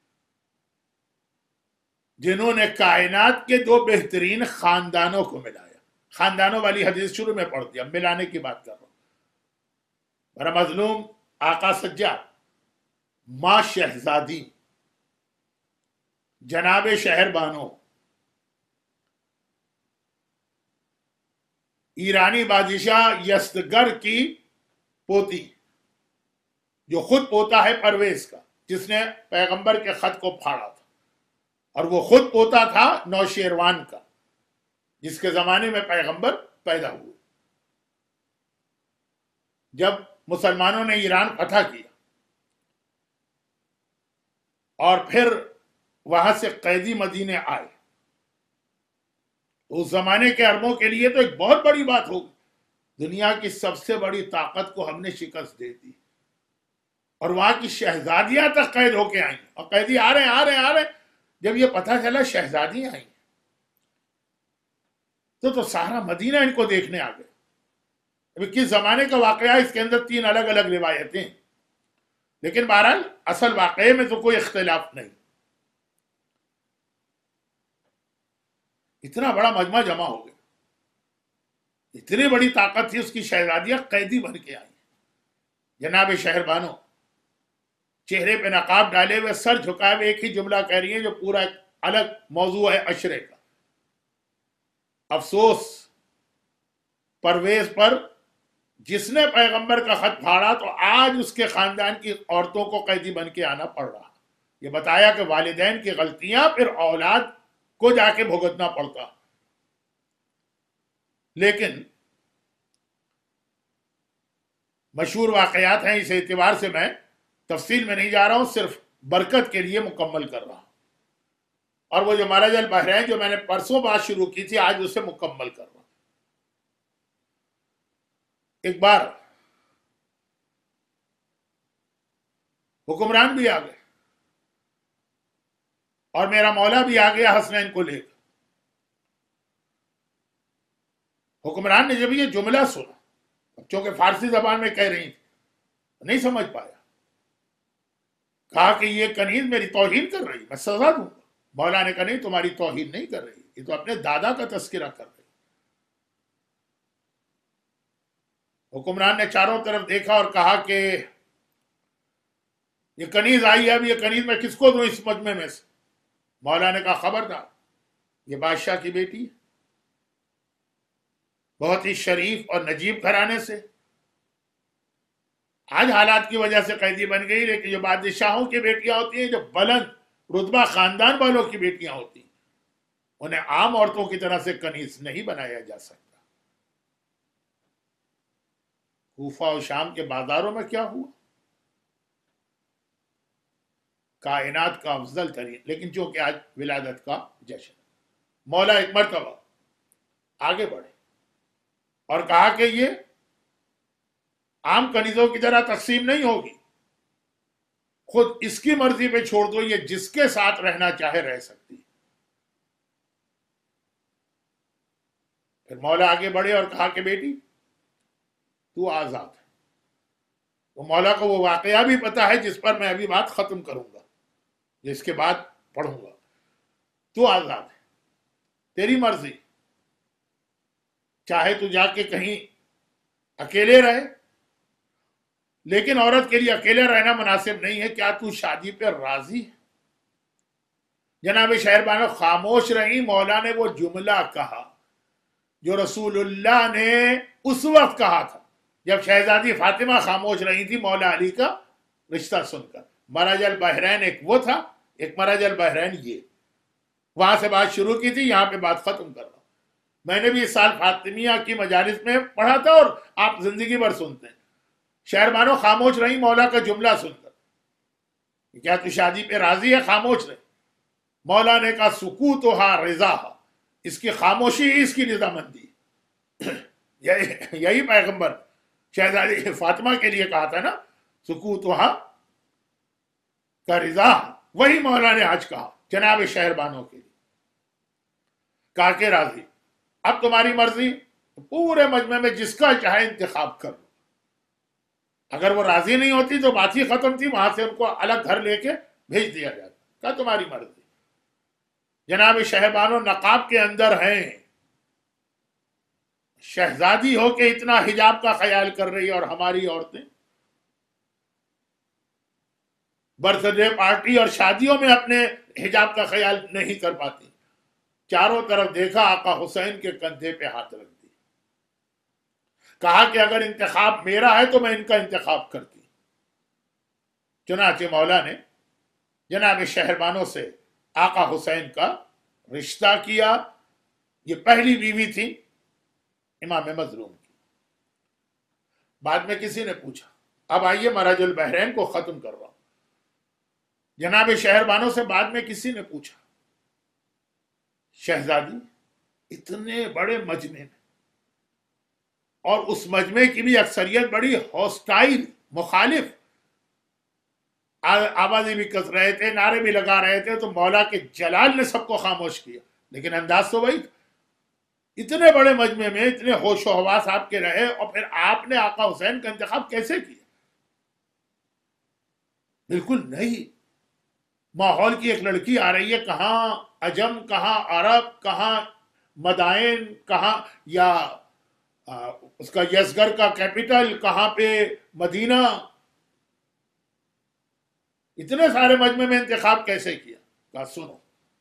جنہوں نے کائنات کے دو بہترین خاندانوں کو ملایا۔ خاندانوں والی حدیث شروع میں پڑھ دیا، ملانے کی بات کر رہا ہوں۔ میرا مظلوم آقا سجاد، ماں شہزادی جناب شہر بانو، ایرانی بادشاہ یزدگرد کی پوتی، جو خود پوتا ہے پرویز کا، جس نے پیغمبر کے خط کو پھاڑا تھا، اور وہ خود پوتا تھا نوشیروان کا، جس کے زمانے میں پیغمبر پیدا ہوئے۔ جب مسلمانوں نے ایران فتح کیا اور پھر وہاں سے قیدی مدینے آئے، اس زمانے کے عربوں کے لیے تو ایک بہت بڑی بات ہوگی، دنیا کی سب سے بڑی طاقت کو ہم نے شکست دے دی، اور وہاں کی شہزادیاں تک قید ہو کے آئیں، اور قیدی آ رہے ہیں آ رہے ہیں آ رہے ہیں۔ جب یہ پتہ چلا شہزادیاں آئیں تو تو سارا مدینہ ان کو دیکھنے آ گئے۔ ابھی کس زمانے کا واقعہ، اس کے اندر تین الگ الگ روایتیں، لیکن بہرحال اصل واقعے میں تو کوئی اختلاف نہیں۔ اتنا بڑا مجمع جمع ہو گیا، اتنی بڑی طاقت تھی اس کی، شہزادیاں قیدی بن کے آئی۔ جناب شہر بانو چہرے پہ نقاب ڈالے ہوئے، سر جھکائے ہوئے، ایک ہی جملہ کہہ رہی ہیں جو پورا ایک الگ موضوع ہے عشرے کا۔ افسوس پرویز پر، جس نے پیغمبر کا خط پھاڑا تو آج اس کے خاندان کی عورتوں کو قیدی بن کے آنا پڑ رہا۔ یہ بتایا کہ والدین کی غلطیاں پھر اولاد کو جا کے بھگتنا پڑتا۔ لیکن مشہور واقعات ہیں، اس اعتبار سے میں تفصیل میں نہیں جا رہا ہوں، صرف برکت کے لیے مکمل کر رہا ہوں۔ اور وہ جو مرج البحرین جو میں نے پرسوں بات شروع کی تھی، آج اسے مکمل کر رہا ہوں۔ ایک بار حکمران بھی آ گئے اور میرا مولا بھی آ گیا حسنین کو لے کر۔ حکمران نے جب یہ جملہ سنا، چونکہ فارسی زبان میں کہہ رہی تھی، نہیں سمجھ پایا، کہا کہ یہ کنیز میری توہین کر رہی، میں سزا دوں گا۔ مولا نے کہا نہیں، تمہاری توہین نہیں کر رہی، یہ تو اپنے دادا کا تذکرہ کر رہی۔ حکمران نے چاروں طرف دیکھا اور کہا کہ یہ کنیز آئی ہے، اب یہ کنیز میں کس کو دوں اس مجمع میں سے؟ مولا نے کہا خبردار، یہ بادشاہ کی بیٹی ہے، بہت ہی شریف اور نجیب گھرانے سے، آج حالات کی وجہ سے قیدی بن گئی، لیکن جو بادشاہوں کی بیٹیاں ہوتی ہیں، جو بلند رتبہ خاندان والوں کی بیٹیاں ہوتی ہیں، انہیں عام عورتوں کی طرح سے کنیز نہیں بنایا جا سکتا۔ کوفہ و شام کے بازاروں میں کیا ہوا؟ کائنات کا افضل ترین، لیکن چونکہ آج ولادت کا جشن، مولا ایک مرتبہ آگے بڑھے اور کہا کہ یہ عام کنیزوں کی طرح تقسیم نہیں ہوگی، خود اس کی مرضی پہ چھوڑ دو، یہ جس کے ساتھ رہنا چاہے رہ سکتی۔ پھر مولا آگے بڑھے اور کہا کہ بیٹی تو آزاد ہے۔ تو مولا کو وہ واقعہ بھی پتا ہے جس پر میں ابھی بات ختم کروں گا، جس کے بعد پڑھوں گا۔ تو آزاد ہے، تیری مرضی، چاہے تو جا کے کہیں اکیلے رہے، لیکن عورت کے لیے اکیلے رہنا مناسب نہیں ہے، کیا تو شادی پہ راضی ہے؟ جناب شہربانو خاموش رہی۔ مولا نے وہ جملہ کہا جو رسول اللہ نے اس وقت کہا تھا جب شہزادی فاطمہ خاموش رہی تھی مولا علی کا رشتہ سن کر۔ مرج البحرین ایک وہ تھا، ایک مرج البحرین یہ، وہاں سے بات شروع کی تھی، یہاں پہ بات ختم کر رہا ہوں۔ میں نے بھی اس سال فاطمیہ کی مجالس میں پڑھا تھا اور آپ زندگی بھر سنتے ہیں۔ شہربانو خاموش رہی مولا کا جملہ سن کر، کیا تو شادی پہ راضی ہے؟ خاموش رہی۔ مولا نے کہا سکوتھا رضا، اس کی خاموشی اس کی رضامندی۔ یہی پیغمبر شہزادی فاطمہ کے لیے کہا تھا نا، سکوتھا کا رضا، وہی مولا نے آج کہا جناب شہربانوں کے لیے، کہا کہ راضی، اب تمہاری مرضی، پورے مجمع میں جس کا چاہے انتخاب کر لو۔ اگر وہ راضی نہیں ہوتی تو بات ہی ختم تھی، وہاں سے ان کو الگ گھر لے کے بھیج دیا جاتا۔ کہا تمہاری مرضی۔ جناب شہربانو نقاب کے اندر ہیں، شہزادی ہو کے اتنا حجاب کا خیال کر رہی ہے، اور ہماری عورتیں برتھ ڈے پارٹی اور شادیوں میں اپنے حجاب کا خیال نہیں کر پاتی۔ چاروں طرف دیکھا، آقا حسین کے کندھے پہ ہاتھ رکھ دی، کہا کہ اگر انتخاب میرا ہے تو میں ان کا انتخاب کرتی۔ چنانچہ مولا نے جناب شہربانوں سے آقا حسین کا رشتہ کیا۔ یہ پہلی بیوی تھی امام مظلوم کی۔ بعد میں کسی نے پوچھا، اب آئیے مرج البحرین کو ختم کر رہا ہوں۔ جناب شہربانوں سے بعد میں کسی نے پوچھا، شہزادی اتنے بڑے مجمع میں، اور اس مجمع کی بھی اکثریت بڑی ہوسٹائل، مخالف، آوازیں بھی کس رہے تھے، نعرے بھی لگا رہے تھے، تو مولا کے جلال نے سب کو خاموش کیا، لیکن انداز تو وہی تھا۔ اتنے بڑے مجمع میں اتنے ہوش و حواس آپ کے رہے، اور پھر آپ نے آقا حسین کا انتخاب کیسے کیا؟ بالکل نہیں۔ ماحول کی ایک لڑکی آ رہی ہے، کہاں عجم، کہاں عرب، کہاں مدائن، کہاں یا اس کا یزگر کا کیپٹل، کہاں پہ مدینہ، اتنے سارے مجمع میں انتخاب کیسے کیا؟ کہا سنو،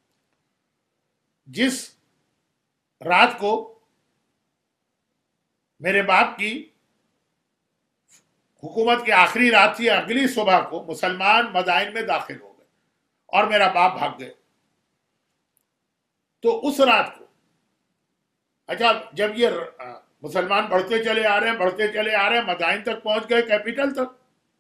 جس رات کو میرے باپ کی حکومت کی آخری رات تھی، اگلی صبح کو مسلمان مدائن میں داخل ہو گئے اور میرا باپ بھاگ گئے۔ تو اس رات کو، اچھا جب یہ مسلمان بڑھتے چلے آ رہے ہیں بڑھتے چلے آ رہے ہیں مدائن تک پہنچ گئے، کیپٹل تک،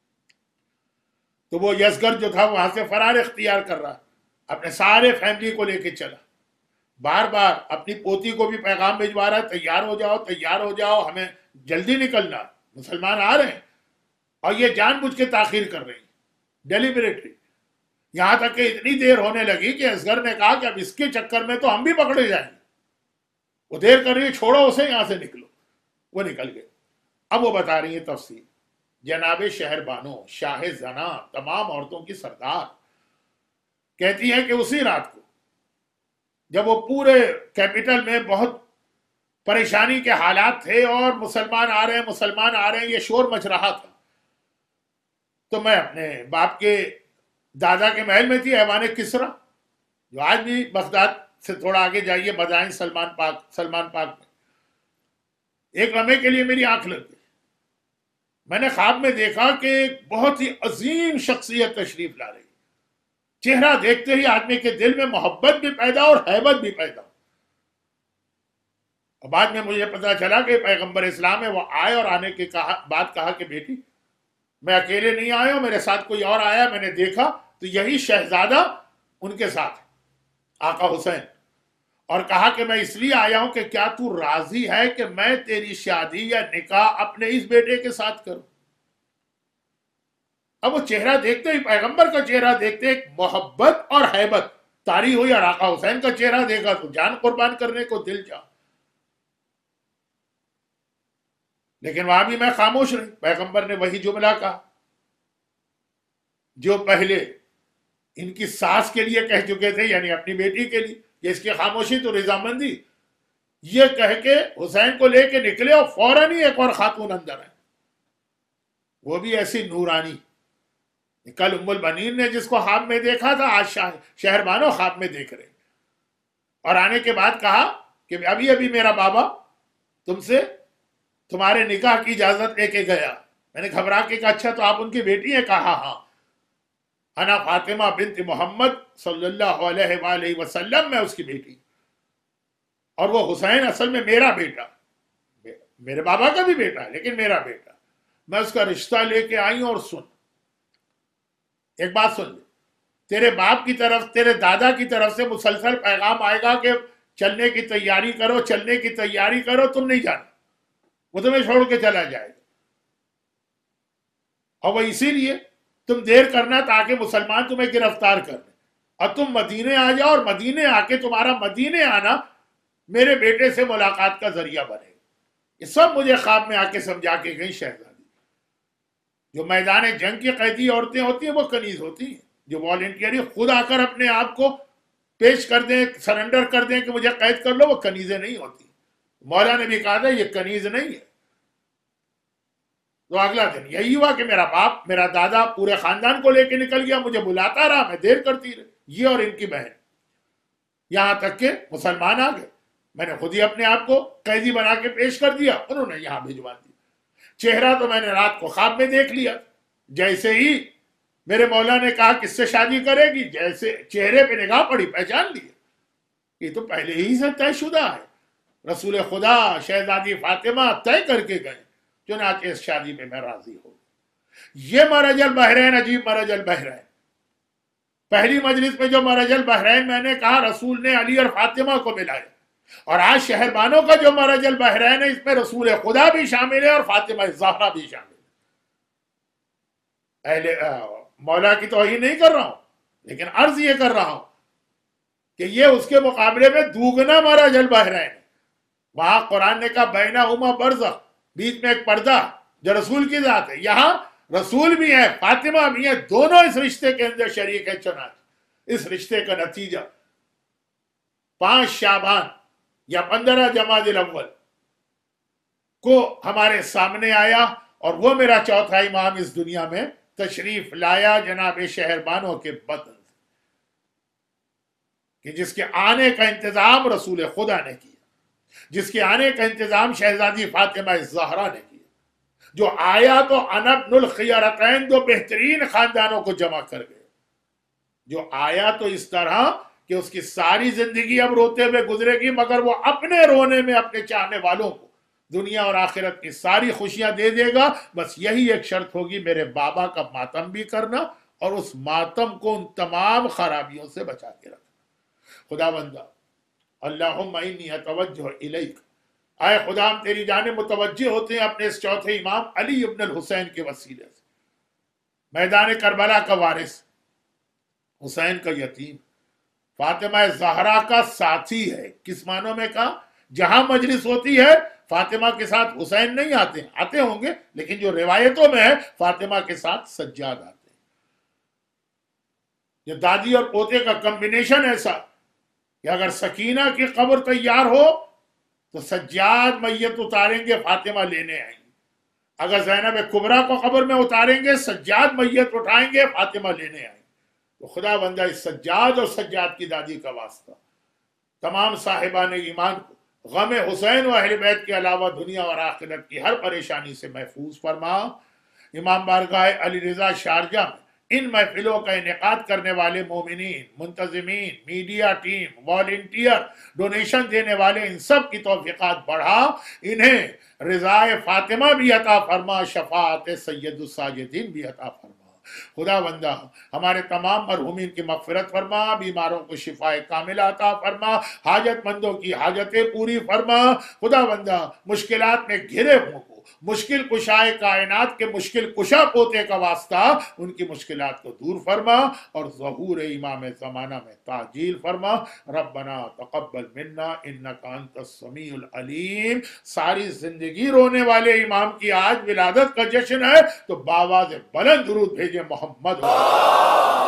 تو وہ یزگر جو تھا وہاں سے فرار اختیار کر رہا، اپنے سارے فیملی کو لے کے چلا، بار بار اپنی پوتی کو بھی پیغام بھجوا رہا ہے، تیار ہو جاؤ تیار ہو جاؤ، ہمیں جلدی نکلنا، مسلمان آ رہے ہیں۔ اور یہ جان بوجھ کے تاخیر کر رہی ڈیلیبریٹلی، یہاں تک کہ اتنی دیر ہونے لگی کہ اصغر نے کہا کہ اب اس کے چکر میں تو ہم بھی پکڑے جائیں گے، وہ دیر کر رہی ہے، چھوڑو اسے، یہاں سے نکلو۔ وہ نکل گئے۔ اب وہ بتا رہی ہے تفصیل۔ جناب شہربانو، شاہ زنا، تمام عورتوں کی سردار، کہتی ہے کہ اسی رات کو جب وہ پورے کیپٹل میں بہت پریشانی کے حالات تھے اور مسلمان آ رہے ہیں مسلمان آ رہے ہیں، یہ شور مچ رہا تھا، تو میں اپنے باپ کے دادا کے محل میں تھی، ایوان کسرا، جو آج بھی بغداد سے تھوڑا آگے جائیے مدائن سلمان پاک سلمان پاک میں، ایک لمحے کے لیے میری آنکھ لگ گئی۔ میں نے خواب میں دیکھا کہ ایک بہت ہی عظیم شخصیت تشریف لا رہی، چہرہ دیکھتے ہی آدمی کے دل میں محبت بھی پیدا اور ہیبت بھی پیدا۔ اور بعد میں مجھے پتا چلا کہ پیغمبر اسلام ہے، وہ آئے اور آنے کے بعد کہا کہ بیٹی میں اکیلے نہیں آیا ہوں، میرے ساتھ کوئی اور آیا، میں نے دیکھا تو یہی شہزادہ ان کے ساتھ آقا حسین، اور کہا کہ میں اس لیے آیا ہوں کہ کیا تو راضی ہے کہ میں تیری شادی یا نکاح اپنے اس بیٹے کے ساتھ کروں؟ اب وہ چہرہ دیکھتے ہی، پیغمبر کا چہرہ دیکھتے ایک محبت اور حیبت طاری ہوئی، اور آقا حسین کا چہرہ دیکھا تو جان قربان کرنے کو دل چاہ. لیکن وہاں بھی میں خاموش رہی. پیغمبر نے وہی جملہ کہا جو پہلے ان کی ساس کے لیے کہہ چکے تھے، یعنی اپنی بیٹی کے لیے، کہ اس کی خاموشی تو رضامندی. یہ کہہ کے حسین کو لے کے نکلے اور فوراً ہی ایک اور خاتون اندر ہے، وہ بھی ایسی نورانی. کل ام البنین نے جس کو خواب میں دیکھا تھا، آج شہر بانو خواب میں دیکھ رہے. اور آنے کے بعد کہا کہ ابھی ابھی میرا بابا تم سے تمہارے نکاح کی اجازت لے کے گیا. میں نے گھبرا کے کہا اچھا تو آپ ان کی بیٹی ہیں؟ کہا ہاں، انا فاطمہ بنت محمد صلی اللہ علیہ وآلہ وسلم، میں اس کی بیٹی، اور وہ حسین اصل میں میرا بیٹا، میرے بابا کا بھی بیٹا ہے لیکن میرا بیٹا. میں اس کا رشتہ لے کے آئی ہوں. اور سن، ایک بات سن لے، تیرے باپ کی طرف، تیرے دادا کی طرف سے مسلسل پیغام آئے گا کہ چلنے کی تیاری کرو، چلنے کی تیاری کرو، تم نہیں جانا، وہ تمہیں چھوڑ کے چلا جائے گا. اور وہ اسی لیے تم دیر کرنا تاکہ مسلمان تمہیں گرفتار کر لیں، اور تم مدینے آ جاؤ، اور مدینے آ کے تمہارا مدینے آنا میرے بیٹے سے ملاقات کا ذریعہ بنے گا. یہ سب مجھے خواب میں آ کے سمجھا کے گئی شہزادی. جو میدان جنگ کی قیدی عورتیں ہوتی ہیں وہ کنیز ہوتی ہیں، جو والنٹیئرلی خود آ کر اپنے آپ کو پیش کر دیں، سرنڈر کر دیں کہ مجھے قید کر لو، وہ کنیزیں نہیں ہوتی. مولا نے بھی کہا تھا یہ کنیز نہیں ہے. تو اگلا دن یہی ہوا کہ میرا باپ، میرا دادا پورے خاندان کو لے کے نکل گیا، مجھے بلاتا رہا، میں دیر کرتی رہی، یہ اور ان کی بہن، یہاں تک کہ مسلمان آ گئے. میں نے خود ہی اپنے آپ کو قیدی بنا کے پیش کر دیا، انہوں نے یہاں بھجوا دیا. چہرہ تو میں نے رات کو خواب میں دیکھ لیا. جیسے ہی میرے مولا نے کہا کس سے شادی کرے گی، جیسے چہرے پہ نگاہ پڑی پہچان لیا، یہ تو پہلے ہی سے طے شدہ ہے. رسول خدا شہزادی فاطمہ طے کر کے گئے، چنانچہ اس شادی میں میں راضی ہوں. یہ مرج البحرین، عجیب مرج البحرین. پہلی مجلس میں جو مرج البحرین میں نے کہا، رسول نے علی اور فاطمہ کو ملایا. اور آج شہر بانوں کا جو مرج البحرین ہے، اس میں رسول خدا بھی شامل ہے اور فاطمہ زہرا بھی شامل ہے. اہل مولا کی توہین نہیں کر رہا ہوں، لیکن عرض یہ کر رہا ہوں کہ یہ اس کے مقابلے میں دوگنا مرج البحرین ہے. وہاں قرآن نے کہا بینہما برزخ، بیچ میں ایک پردہ جو رسول کی ذات ہے. یہاں رسول بھی ہے، فاطمہ بھی ہے، دونوں اس رشتے کے اندر شریک ہے. چنانچہ اس رشتے کا نتیجہ پانچ شعبان یا پندرہ جمادی الاول کو ہمارے سامنے آیا، اور وہ میرا چوتھا امام اس دنیا میں تشریف لایا جناب شہر بانوں کے بدن، کہ جس کے آنے کا انتظام رسول خدا نے کیا، جس کے آنے کا انتظام شہزادی فاطمہ زہرا نے کیا، جو آیا تو انبن الخیارتین، دو بہترین خاندانوں کو جمع کر گئے. جو آیا تو اس طرح کہ اس کی ساری زندگی اب روتے ہوئے گزرے گی، مگر وہ اپنے رونے میں اپنے چاہنے والوں کو دنیا اور آخرت کی ساری خوشیاں دے دے گا. بس یہی ایک شرط ہوگی، میرے بابا کا ماتم بھی کرنا اور اس ماتم کو ان تمام خرابیوں سے بچا کے رکھنا. خدا بندہ اللہم انی اتوجہ الیک، آئے خدا ہم تیری جانب متوجہ ہوتے ہیں اپنے اس چوتھے امام علی ابن الحسین کے وسیلے سے. میدان کربلا کا وارث، حسین کا یتیم، فاطمہ زہرا کا ساتھی ہے. کس معنوں میں کہا؟ جہاں مجلس ہوتی ہے فاطمہ کے ساتھ حسین نہیں آتے، آتے ہوں گے لیکن جو روایتوں میں ہے فاطمہ کے ساتھ سجاد آتے ہیں. یہ دادی اور پوتے کا کمبینیشن ایسا کہ اگر سکینہ کی قبر تیار ہو تو سجاد میت اتاریں گے، فاطمہ لینے آئیں گے. اگر زینب کبریٰ کو قبر میں اتاریں گے، سجاد میت اٹھائیں گے، فاطمہ لینے آئیں گے. تو خدا بندہ اس سجاد اور سجاد کی دادی کا واسطہ تمام صاحبان ایمان کو غم حسین و اہل بیت کے علاوہ دنیا اور آخرت کی ہر پریشانی سے محفوظ فرما. امام بارگاہ علی رضا شارجہ میں ان محفلوں کا انعقاد کرنے والے مومنین، منتظمین، میڈیا ٹیم، والنٹیئر، ڈونیشن دینے والے، ان سب کی توفیقات بڑھا، انہیں رضا فاطمہ بھی عطا فرما، شفاعت سید الساجدین بھی عطا فرما. خدا بندہ ہمارے تمام مرحومین کی مغفرت فرما، بیماروں کو شفائے کاملہ عطا فرما، حاجت مندوں کی حاجتیں پوری فرما۔ خدا بندہ مشکلات میں گھرے ہوں کو مشکل کشائے کائنات کے مشکل کشا پوتے کا واسطہ ان کی مشکلات کو دور فرما، اور ظہور امام زمانہ میں تعجیل فرما۔ ربنا تقبل منا انک انت السمیع العلیم۔ ساری زندگی رونے والے امام کی آج ولادت کا جشن ہے، تو باواز بلند درود بھیجے محمد